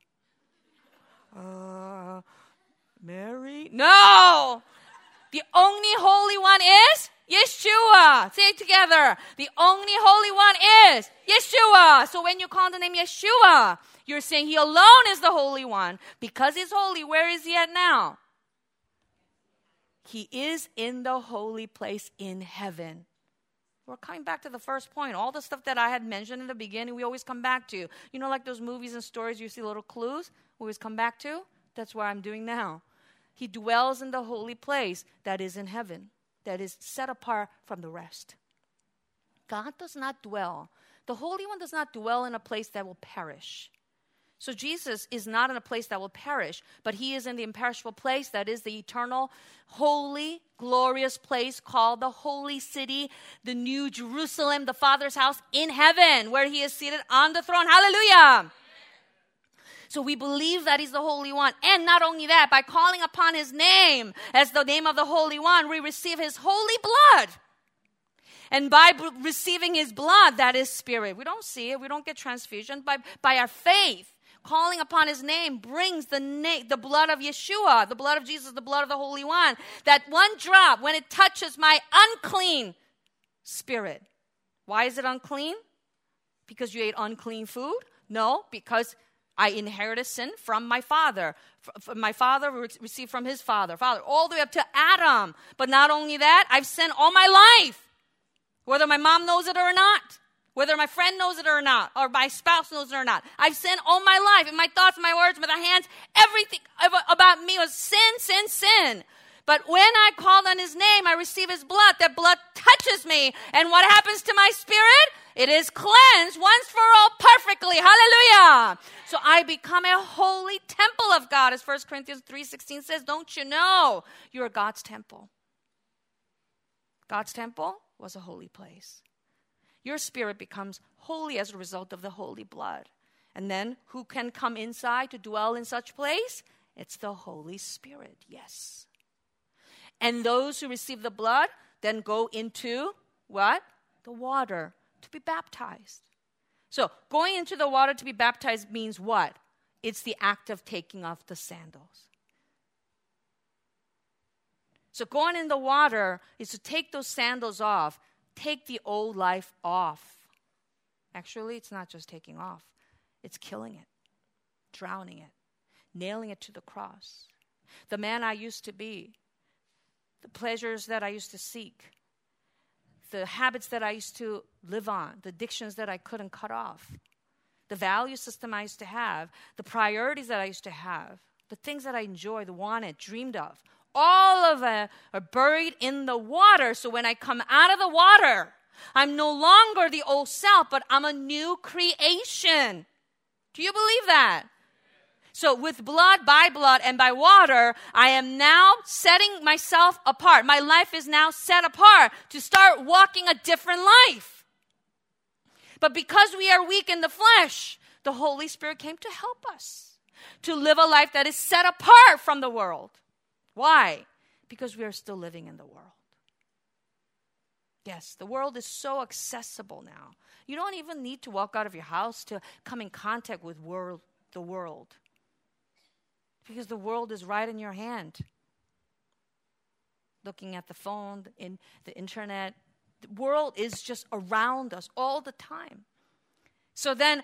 Mary? No! The only holy one is Yeshua. Say it together. The only holy one is Yeshua. So when you call the name Yeshua, you're saying he alone is the holy one. Because he's holy, where is he at now? He is in the holy place in heaven. We're coming back to the first point. All the stuff that I had mentioned in the beginning, we always come back to. You know, like those movies and stories, you see little clues, we always come back to? That's what I'm doing now. He dwells in the holy place that is in heaven, that is set apart from the rest. God does not dwell. The Holy One does not dwell in a place that will perish. So Jesus is not in a place that will perish, but he is in the imperishable place that is the eternal, holy, glorious place called the Holy City, the New Jerusalem, the Father's house in heaven, where he is seated on the throne. Hallelujah. So we believe that he's the Holy One. And not only that, by calling upon his name as the name of the Holy One, we receive his holy blood. And by receiving his blood, that is spirit. We don't see it. We don't get transfusion. By our faith, calling upon his name brings the blood of Yeshua, the blood of Jesus, the blood of the Holy One. That one drop, when it touches my unclean spirit. Why is it unclean? Because you ate unclean food? No, because I inherited sin from my father. My father received from his father, all the way up to Adam. But not only that, I've sinned all my life. Whether my mom knows it or not. Whether my friend knows it or not. Or my spouse knows it or not. I've sinned all my life. In my thoughts, my words, with my hands. Everything about me was sin. But when I called on his name, I receive his blood. That blood touches me. And what happens to my spirit? It is cleansed once for all perfectly. Hallelujah. So I become a holy temple of God. As 1 Corinthians 3:16 says, don't you know you're God's temple? God's temple was a holy place. Your spirit becomes holy as a result of the holy blood. And then who can come inside to dwell in such place? It's the Holy Spirit, yes. And those who receive the blood then go into what? The water to be baptized. So going into the water to be baptized means what? It's the act of taking off the sandals. So going in the water is to take those sandals off, take the old life off. Actually, it's not just taking off. It's killing it, drowning it, nailing it to the cross. The man I used to be, the pleasures that I used to seek, the habits that I used to live on, the addictions that I couldn't cut off, the value system I used to have, the priorities that I used to have, the things that I enjoyed, wanted, dreamed of, all of it are buried in the water. So when I come out of the water, I'm no longer the old self, but I'm a new creation. Do you believe that? So with blood, by blood, and by water, I am now setting myself apart. My life is now set apart to start walking a different life. But because we are weak in the flesh, the Holy Spirit came to help us to live a life that is set apart from the world. Why? Because we are still living in the world. Yes, the world is so accessible now. You don't even need to walk out of your house to come in contact with the world. Because the world is right in your hand. Looking at the phone, in the internet, the world is just around us all the time. So then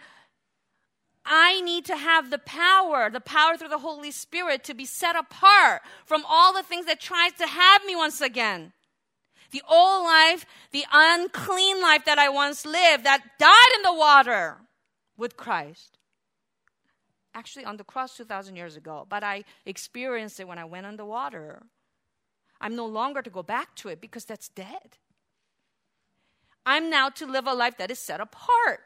I need to have the power through the Holy Spirit to be set apart from all the things that tries to have me once again. The old life, the unclean life that I once lived, that died in the water with Christ. Actually on the cross 2,000 years ago, but I experienced it when I went on the water. I'm no longer to go back to it because that's dead. I'm now to live a life that is set apart.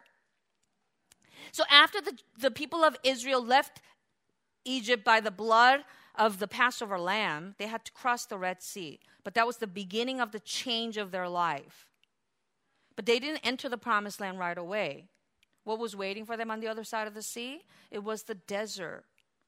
So after the people of Israel left Egypt by the blood of the Passover lamb, they had to cross the Red Sea. But that was the beginning of the change of their life. But they didn't enter the promised land right away. What was waiting for them on the other side of the sea? It was the desert.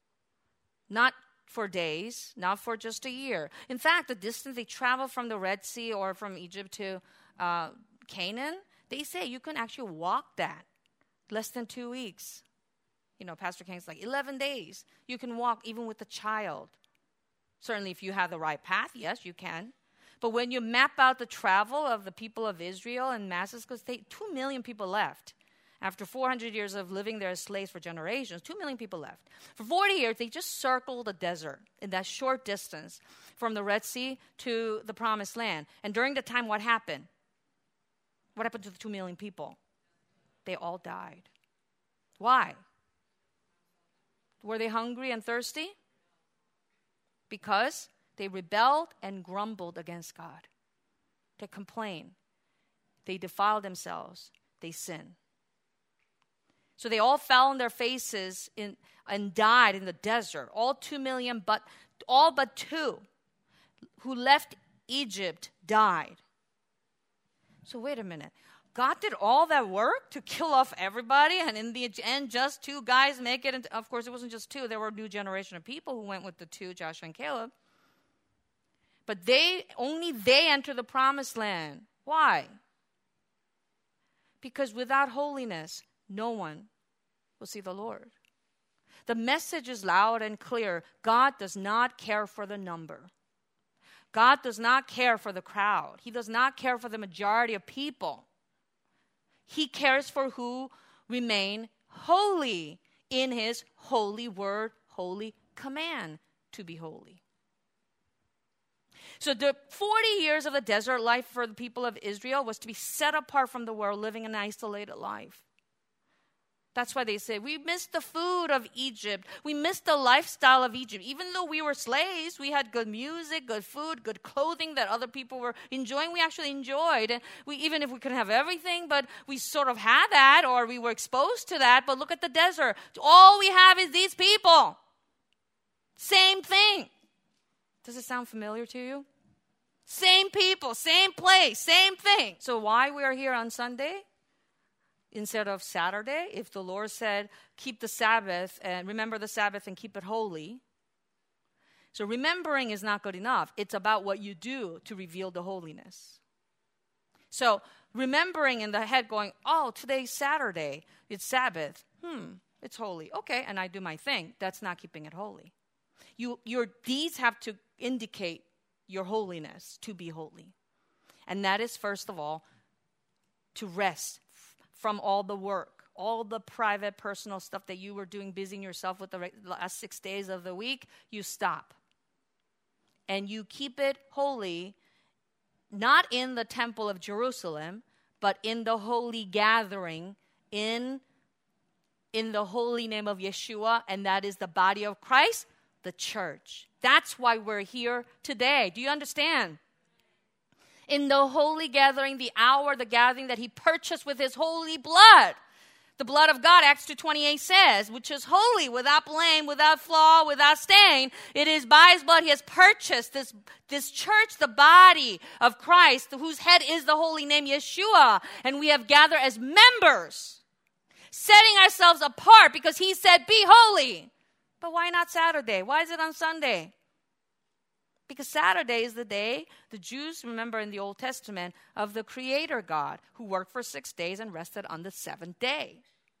Not for days, not for just a year. In fact, the distance they traveled from the Red Sea or from Egypt to Canaan, they say you can actually walk that. Less than 2 weeks. You know, Pastor King's like 11 days. You can walk even with a child. Certainly if you have the right path, yes, you can. But when you map out the travel of the people of Israel and masses, because 2 million people left. After 400 years of living there as slaves for generations, 2 million people left. For 40 years, they just circled the desert in that short distance from the Red Sea to the Promised Land. And during the time, what happened? What happened to the 2 million people? They all died. Why? Were they hungry and thirsty? Because they rebelled and grumbled against God. They complained. They defiled themselves. They sinned. So they all fell on their faces and died in the desert. All 2 million, but all but 2 who left Egypt died. So wait a minute. God did all that work to kill off everybody, and in the end, just 2 guys make it. And of course, it wasn't just 2. There were a new generation of people who went with the 2, Joshua and Caleb. But only they enter the promised land. Why? Because without holiness, no one will see the Lord. The message is loud and clear. God does not care for the number. God does not care for the crowd. He does not care for the majority of people. He cares for who remain holy in his holy word, holy command to be holy. So the 40 years of the desert life for the people of Israel was to be set apart from the world, living an isolated life. That's why they say, we missed the food of Egypt. We missed the lifestyle of Egypt. Even though we were slaves, we had good music, good food, good clothing that other people were enjoying. We actually enjoyed. And even if we couldn't have everything, but we sort of had that, or we were exposed to that. But look at the desert. All we have is these people. Same thing. Does it sound familiar to you? Same people, same place, same thing. So why we are here on Sunday instead of Saturday? If the Lord said, keep the Sabbath and remember the Sabbath and keep it holy. So remembering is not good enough. It's about what you do to reveal the holiness. So remembering in the head going, oh, today's Saturday, it's Sabbath. It's holy. Okay, and I do my thing. That's not keeping it holy. Your deeds have to indicate your holiness to be holy. And that is, first of all, to rest from all the work, all the private, personal stuff that you were doing, busying yourself with the last 6 days of the week. You stop. And you keep it holy, not in the temple of Jerusalem, but in the holy gathering, in the holy name of Yeshua, and that is the body of Christ, the church. That's why we're here today. Do you understand? In the holy gathering, the hour, the gathering that he purchased with his holy blood. The blood of God, Acts 2:28 says, which is holy, without blame, without flaw, without stain. It is by his blood he has purchased this church, the body of Christ, whose head is the holy name Yeshua. And we have gathered as members, setting ourselves apart because he said, be holy. But why not Saturday? Why is it on Sunday? Because Saturday is the day the Jews remember in the Old Testament of the Creator God who worked for 6 days and rested on the seventh day.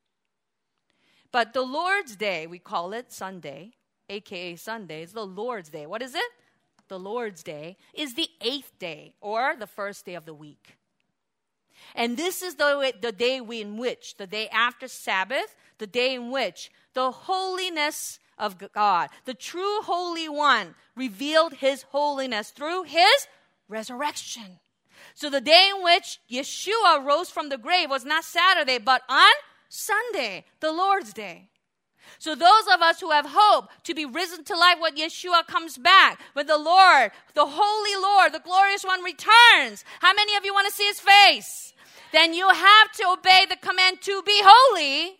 But the Lord's Day, we call it Sunday, a.k.a. Sunday, is the Lord's Day. What is it? The Lord's Day is the 8th day or the first day of the week. And this is the day in which, the day after Sabbath, the day in which the holiness of God, the true Holy One, revealed his holiness through his resurrection. So the day in which Yeshua rose from the grave was not Saturday, but on Sunday, the Lord's Day. So those of us who have hope to be risen to life when Yeshua comes back, when the Lord, the Holy Lord, the Glorious One returns, how many of you want to see his face? Then you have to obey the command to be holy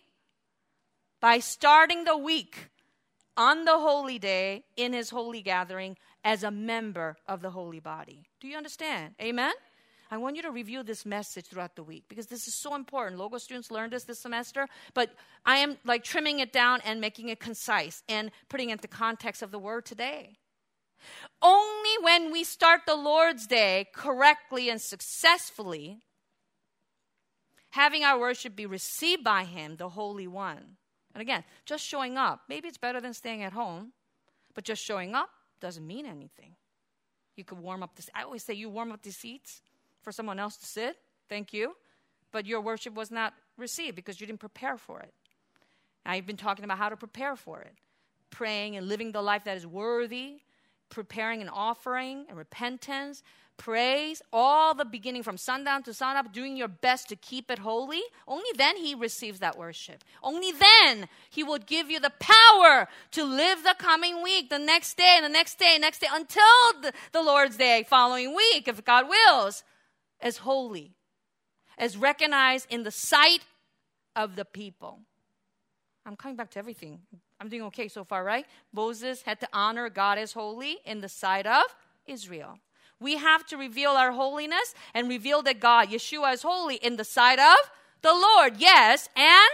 by starting the week on the holy day in his holy gathering as a member of the holy body. Do you understand? Amen? I want you to review this message throughout the week because this is so important. Logo students learned this semester, but I am like trimming it down and making it concise and putting it into context of the word today. Only when we start the Lord's Day correctly and successfully, having our worship be received by him, the Holy One. And again, just showing up. Maybe it's better than staying at home, but just showing up doesn't mean anything. You could warm up I always say you warm up the seats for someone else to sit. Thank you. But your worship was not received because you didn't prepare for it. I've been talking about how to prepare for it. Praying and living the life that is worthy, preparing an offering and repentance, praise, all the beginning from sundown to sunup, doing your best to keep it holy. Only then he receives that worship. Only then he will give you the power to live the coming week, the next day, and the next day, next day, until the Lord's Day following week, if God wills, as holy, as recognized in the sight of the people. I'm coming back to everything. I'm doing okay so far, right? Moses had to honor God as holy in the sight of Israel. We have to reveal our holiness and reveal that God, Yeshua, is holy in the sight of the Lord. Yes, and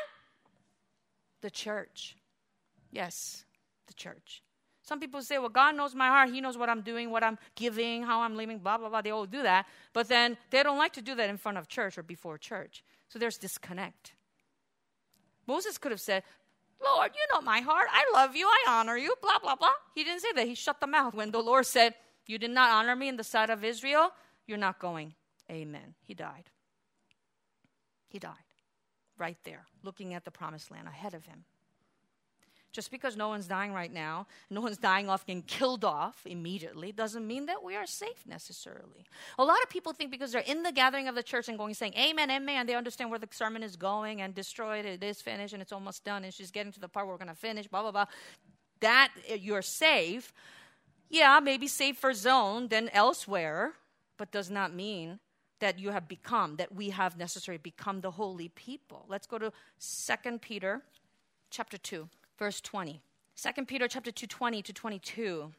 the church. Yes, the church. Some people say, well, God knows my heart. He knows what I'm doing, what I'm giving, how I'm living, blah, blah, blah. They all do that. But then they don't like to do that in front of church or before church. So there's disconnect. Moses could have said, Lord, you know my heart. I love you. I honor you, blah, blah, blah. He didn't say that. He shut the mouth when the Lord said, you did not honor me in the sight of Israel. You're not going. Amen. He died. He died right there, looking at the promised land ahead of him. Just because no one's dying right now, no one's dying off, getting killed off immediately, doesn't mean that we are safe necessarily. A lot of people think because they're in the gathering of the church and going, saying, amen, amen, and they understand where the sermon is going and destroyed, it is finished, and it's almost done, and she's getting to the part where we're going to finish, blah, blah, blah, that you're safe. Yeah, maybe safer zone than elsewhere, but does not mean that you have become, that we have necessarily become the holy people. Let's go to 2 Peter chapter 2, verse 20. 2 Peter chapter 2, 20 to 22.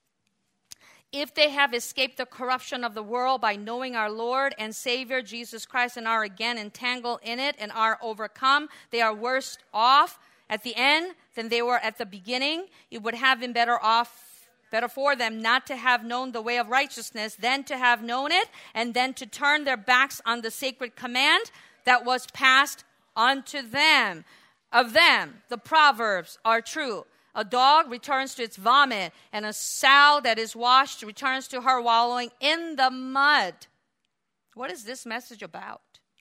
If they have escaped the corruption of the world by knowing our Lord and Savior Jesus Christ and are again entangled in it and are overcome, they are worse off at the end than they were at the beginning. It would have been better for them not to have known the way of righteousness than to have known it and then to turn their backs on the sacred command that was passed unto them. Of them, the proverbs are true. A dog returns to its vomit, and a sow that is washed returns to her wallowing in the mud. What is this message about?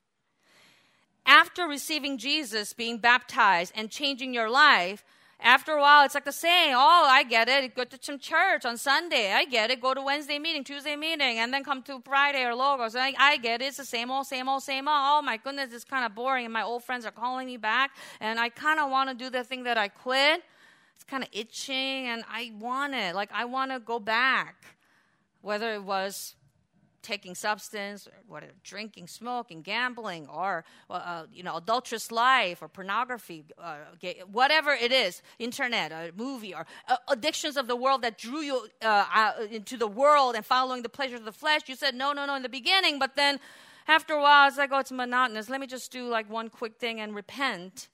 After receiving Jesus, being baptized, and changing your life, after a while, it's like the saying, oh, I get it. Go to some church on Sunday. I get it. Go to Wednesday meeting, Tuesday meeting, and then come to Friday or Logos. I get it. It's the same old, same old, same old. Oh, my goodness, it's kind of boring, and my old friends are calling me back, and I kind of want to do the thing that I quit. It's kind of itching, and I want it. Like, I want to go back, whether it was taking substance, or whatever, drinking, smoking, gambling, or adulterous life, or pornography, whatever it is, internet, a movie, or addictions of the world that drew you into the world and following the pleasures of the flesh. You said no in the beginning, but then after a while, it's like, oh, it's monotonous. Let me just do like one quick thing and repent.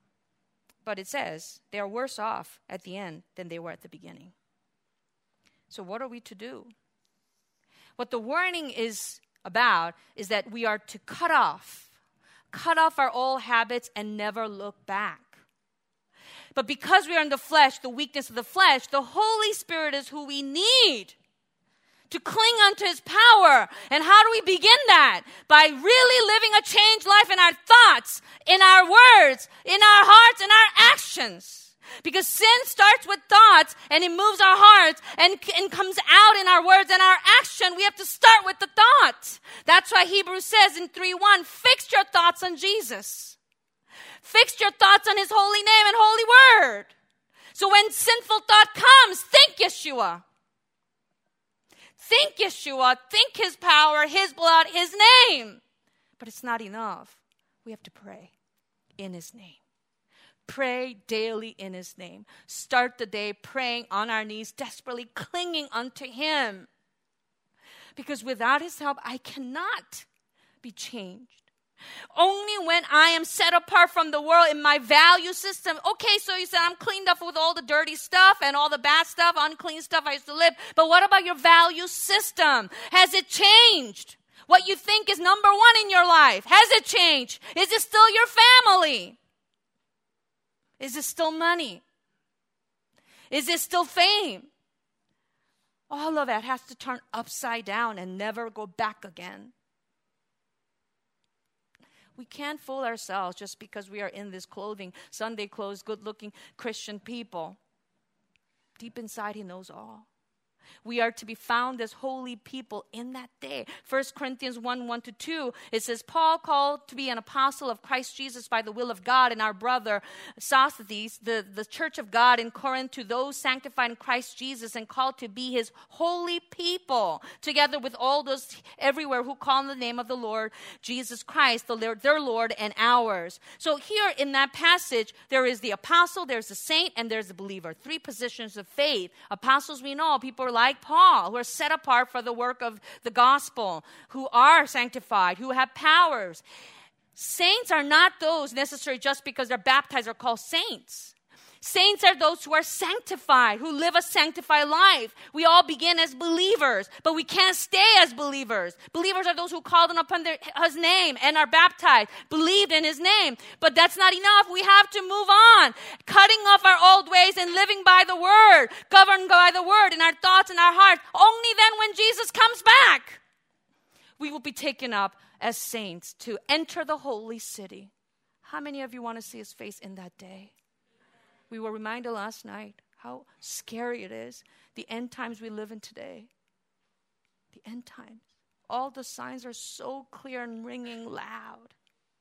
But it says they are worse off at the end than they were at the beginning. So what are we to do? What the warning is about is that we are to cut off our old habits and never look back. But because we are in the flesh, the weakness of the flesh, the Holy Spirit is who we need to cling unto His power. And how do we begin that? By really living a changed life in our thoughts, in our words, in our hearts, in our actions. Because sin starts with thoughts and it moves our hearts and comes out in our words and our action. We have to start with the thought. That's why Hebrews says in 3:1, fix your thoughts on Jesus. Fix your thoughts on His holy name and holy word. So when sinful thought comes, think Yeshua. Think Yeshua. Think His power, His blood, His name. But it's not enough. We have to pray in His name. Pray daily in His name. Start the day praying on our knees, desperately clinging unto Him. Because without His help, I cannot be changed. Only when I am set apart from the world in my value system. Okay, so you said I'm cleaned up with all the dirty stuff and all the bad stuff, unclean stuff I used to live. But what about your value system? Has it changed? What you think is number one in your life, has it changed? Is it still your family? Is it still money? Is it still fame? All of that has to turn upside down and never go back again. We can't fool ourselves just because we are in this clothing, Sunday clothes, good-looking Christian people. Deep inside, He knows all. We are to be found as holy people in that day. 1 Corinthians 1:1-2, it says, Paul called to be an apostle of Christ Jesus by the will of God, and our brother Sosthenes, the church of God in Corinth, to those sanctified in Christ Jesus and called to be His holy people, together with all those everywhere who call on the name of the Lord Jesus Christ, their Lord and ours. So here in that passage, there is the apostle, there's the saint, and there's the believer. 3 positions of faith. Apostles, we know, people are like Paul, who are set apart for the work of the gospel, who are sanctified, who have powers. Saints are not those necessary just because they're baptized or called saints. Saints are those who are sanctified, who live a sanctified life. We all begin as believers, but we can't stay as believers. Believers are those who called upon His name and are baptized, believed in His name. But that's not enough. We have to move on, cutting off our old ways and living by the Word, governed by the Word in our thoughts and our hearts. Only then, when Jesus comes back, we will be taken up as saints to enter the holy city. How many of you want to see His face in that day? We were reminded last night how scary it is. The end times we live in today. The end times. All the signs are so clear and ringing loud.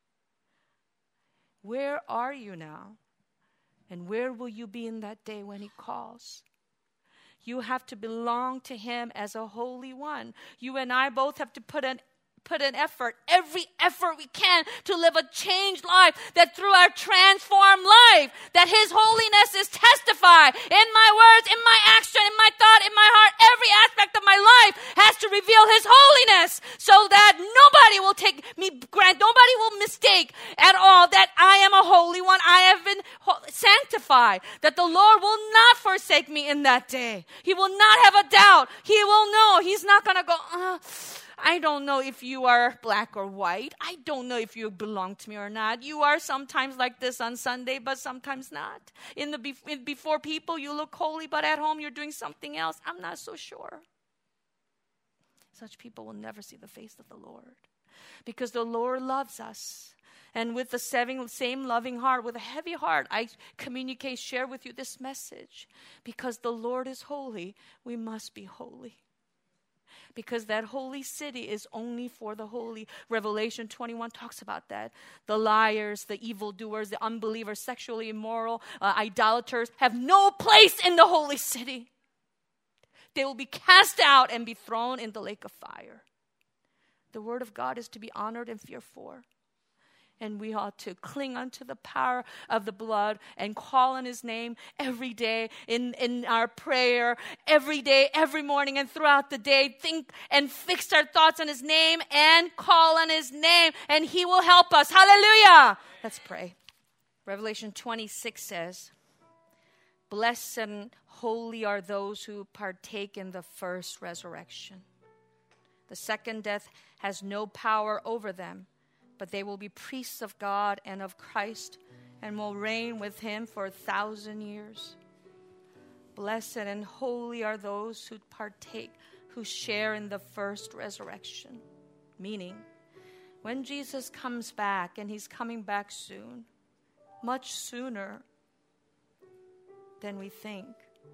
Where are you now? And where will you be in that day when He calls? You have to belong to Him as a holy one. You and I both have to put an effort, every effort we can to live a changed life, that through our transformed life, that His holiness is testified in my words, in my action, in my thought, in my heart. Every aspect of my life has to reveal His holiness so that nobody will nobody will mistake at all that I am a holy one. I have been sanctified, that the Lord will not forsake me in that day. He will not have a doubt. He will know. He's not going to go, I don't know if you are black or white. I don't know if you belong to me or not. You are sometimes like this on Sunday, but sometimes not. Before people, you look holy, but at home, you're doing something else. I'm not so sure. Such people will never see the face of the Lord, because the Lord loves us. And with the same loving heart, with a heavy heart, I share with you this message. Because the Lord is holy, we must be holy. Because that holy city is only for the holy. Revelation 21 talks about that. The liars, the evildoers, the unbelievers, sexually immoral, idolaters have no place in the holy city. They will be cast out and be thrown in the lake of fire. The word of God is to be honored and feared for. And we ought to cling unto the power of the blood and call on His name every day in our prayer, every day, every morning, and throughout the day. Think and fix our thoughts on His name and call on His name, and He will help us. Hallelujah! Let's pray. Revelation 26 says, Blessed and holy are those who partake in the first resurrection. The second death has no power over them, but they will be priests of God and of Christ and will reign with him for 1,000 years. Blessed and holy are those who partake, who share in the first resurrection. Meaning, when Jesus comes back, and he's coming back soon, much sooner than we think.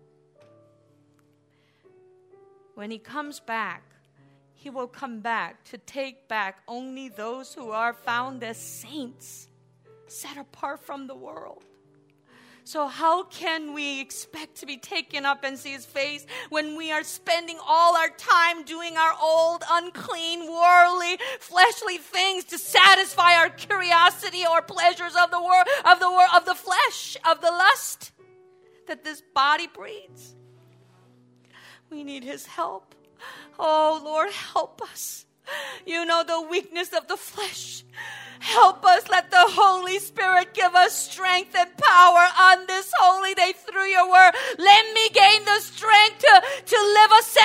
When he comes back, he will come back to take back only those who are found as saints, set apart from the world. So how can we expect to be taken up and see his face when we are spending all our time doing our old, unclean, worldly, fleshly things to satisfy our curiosity or pleasures of the world, of the flesh, of the lust that this body breeds? We need his help. Oh, Lord, help us. You know the weakness of the flesh. Help us. Let the Holy Spirit give us strength and power on this holy day through your word. Let me gain the strength to live a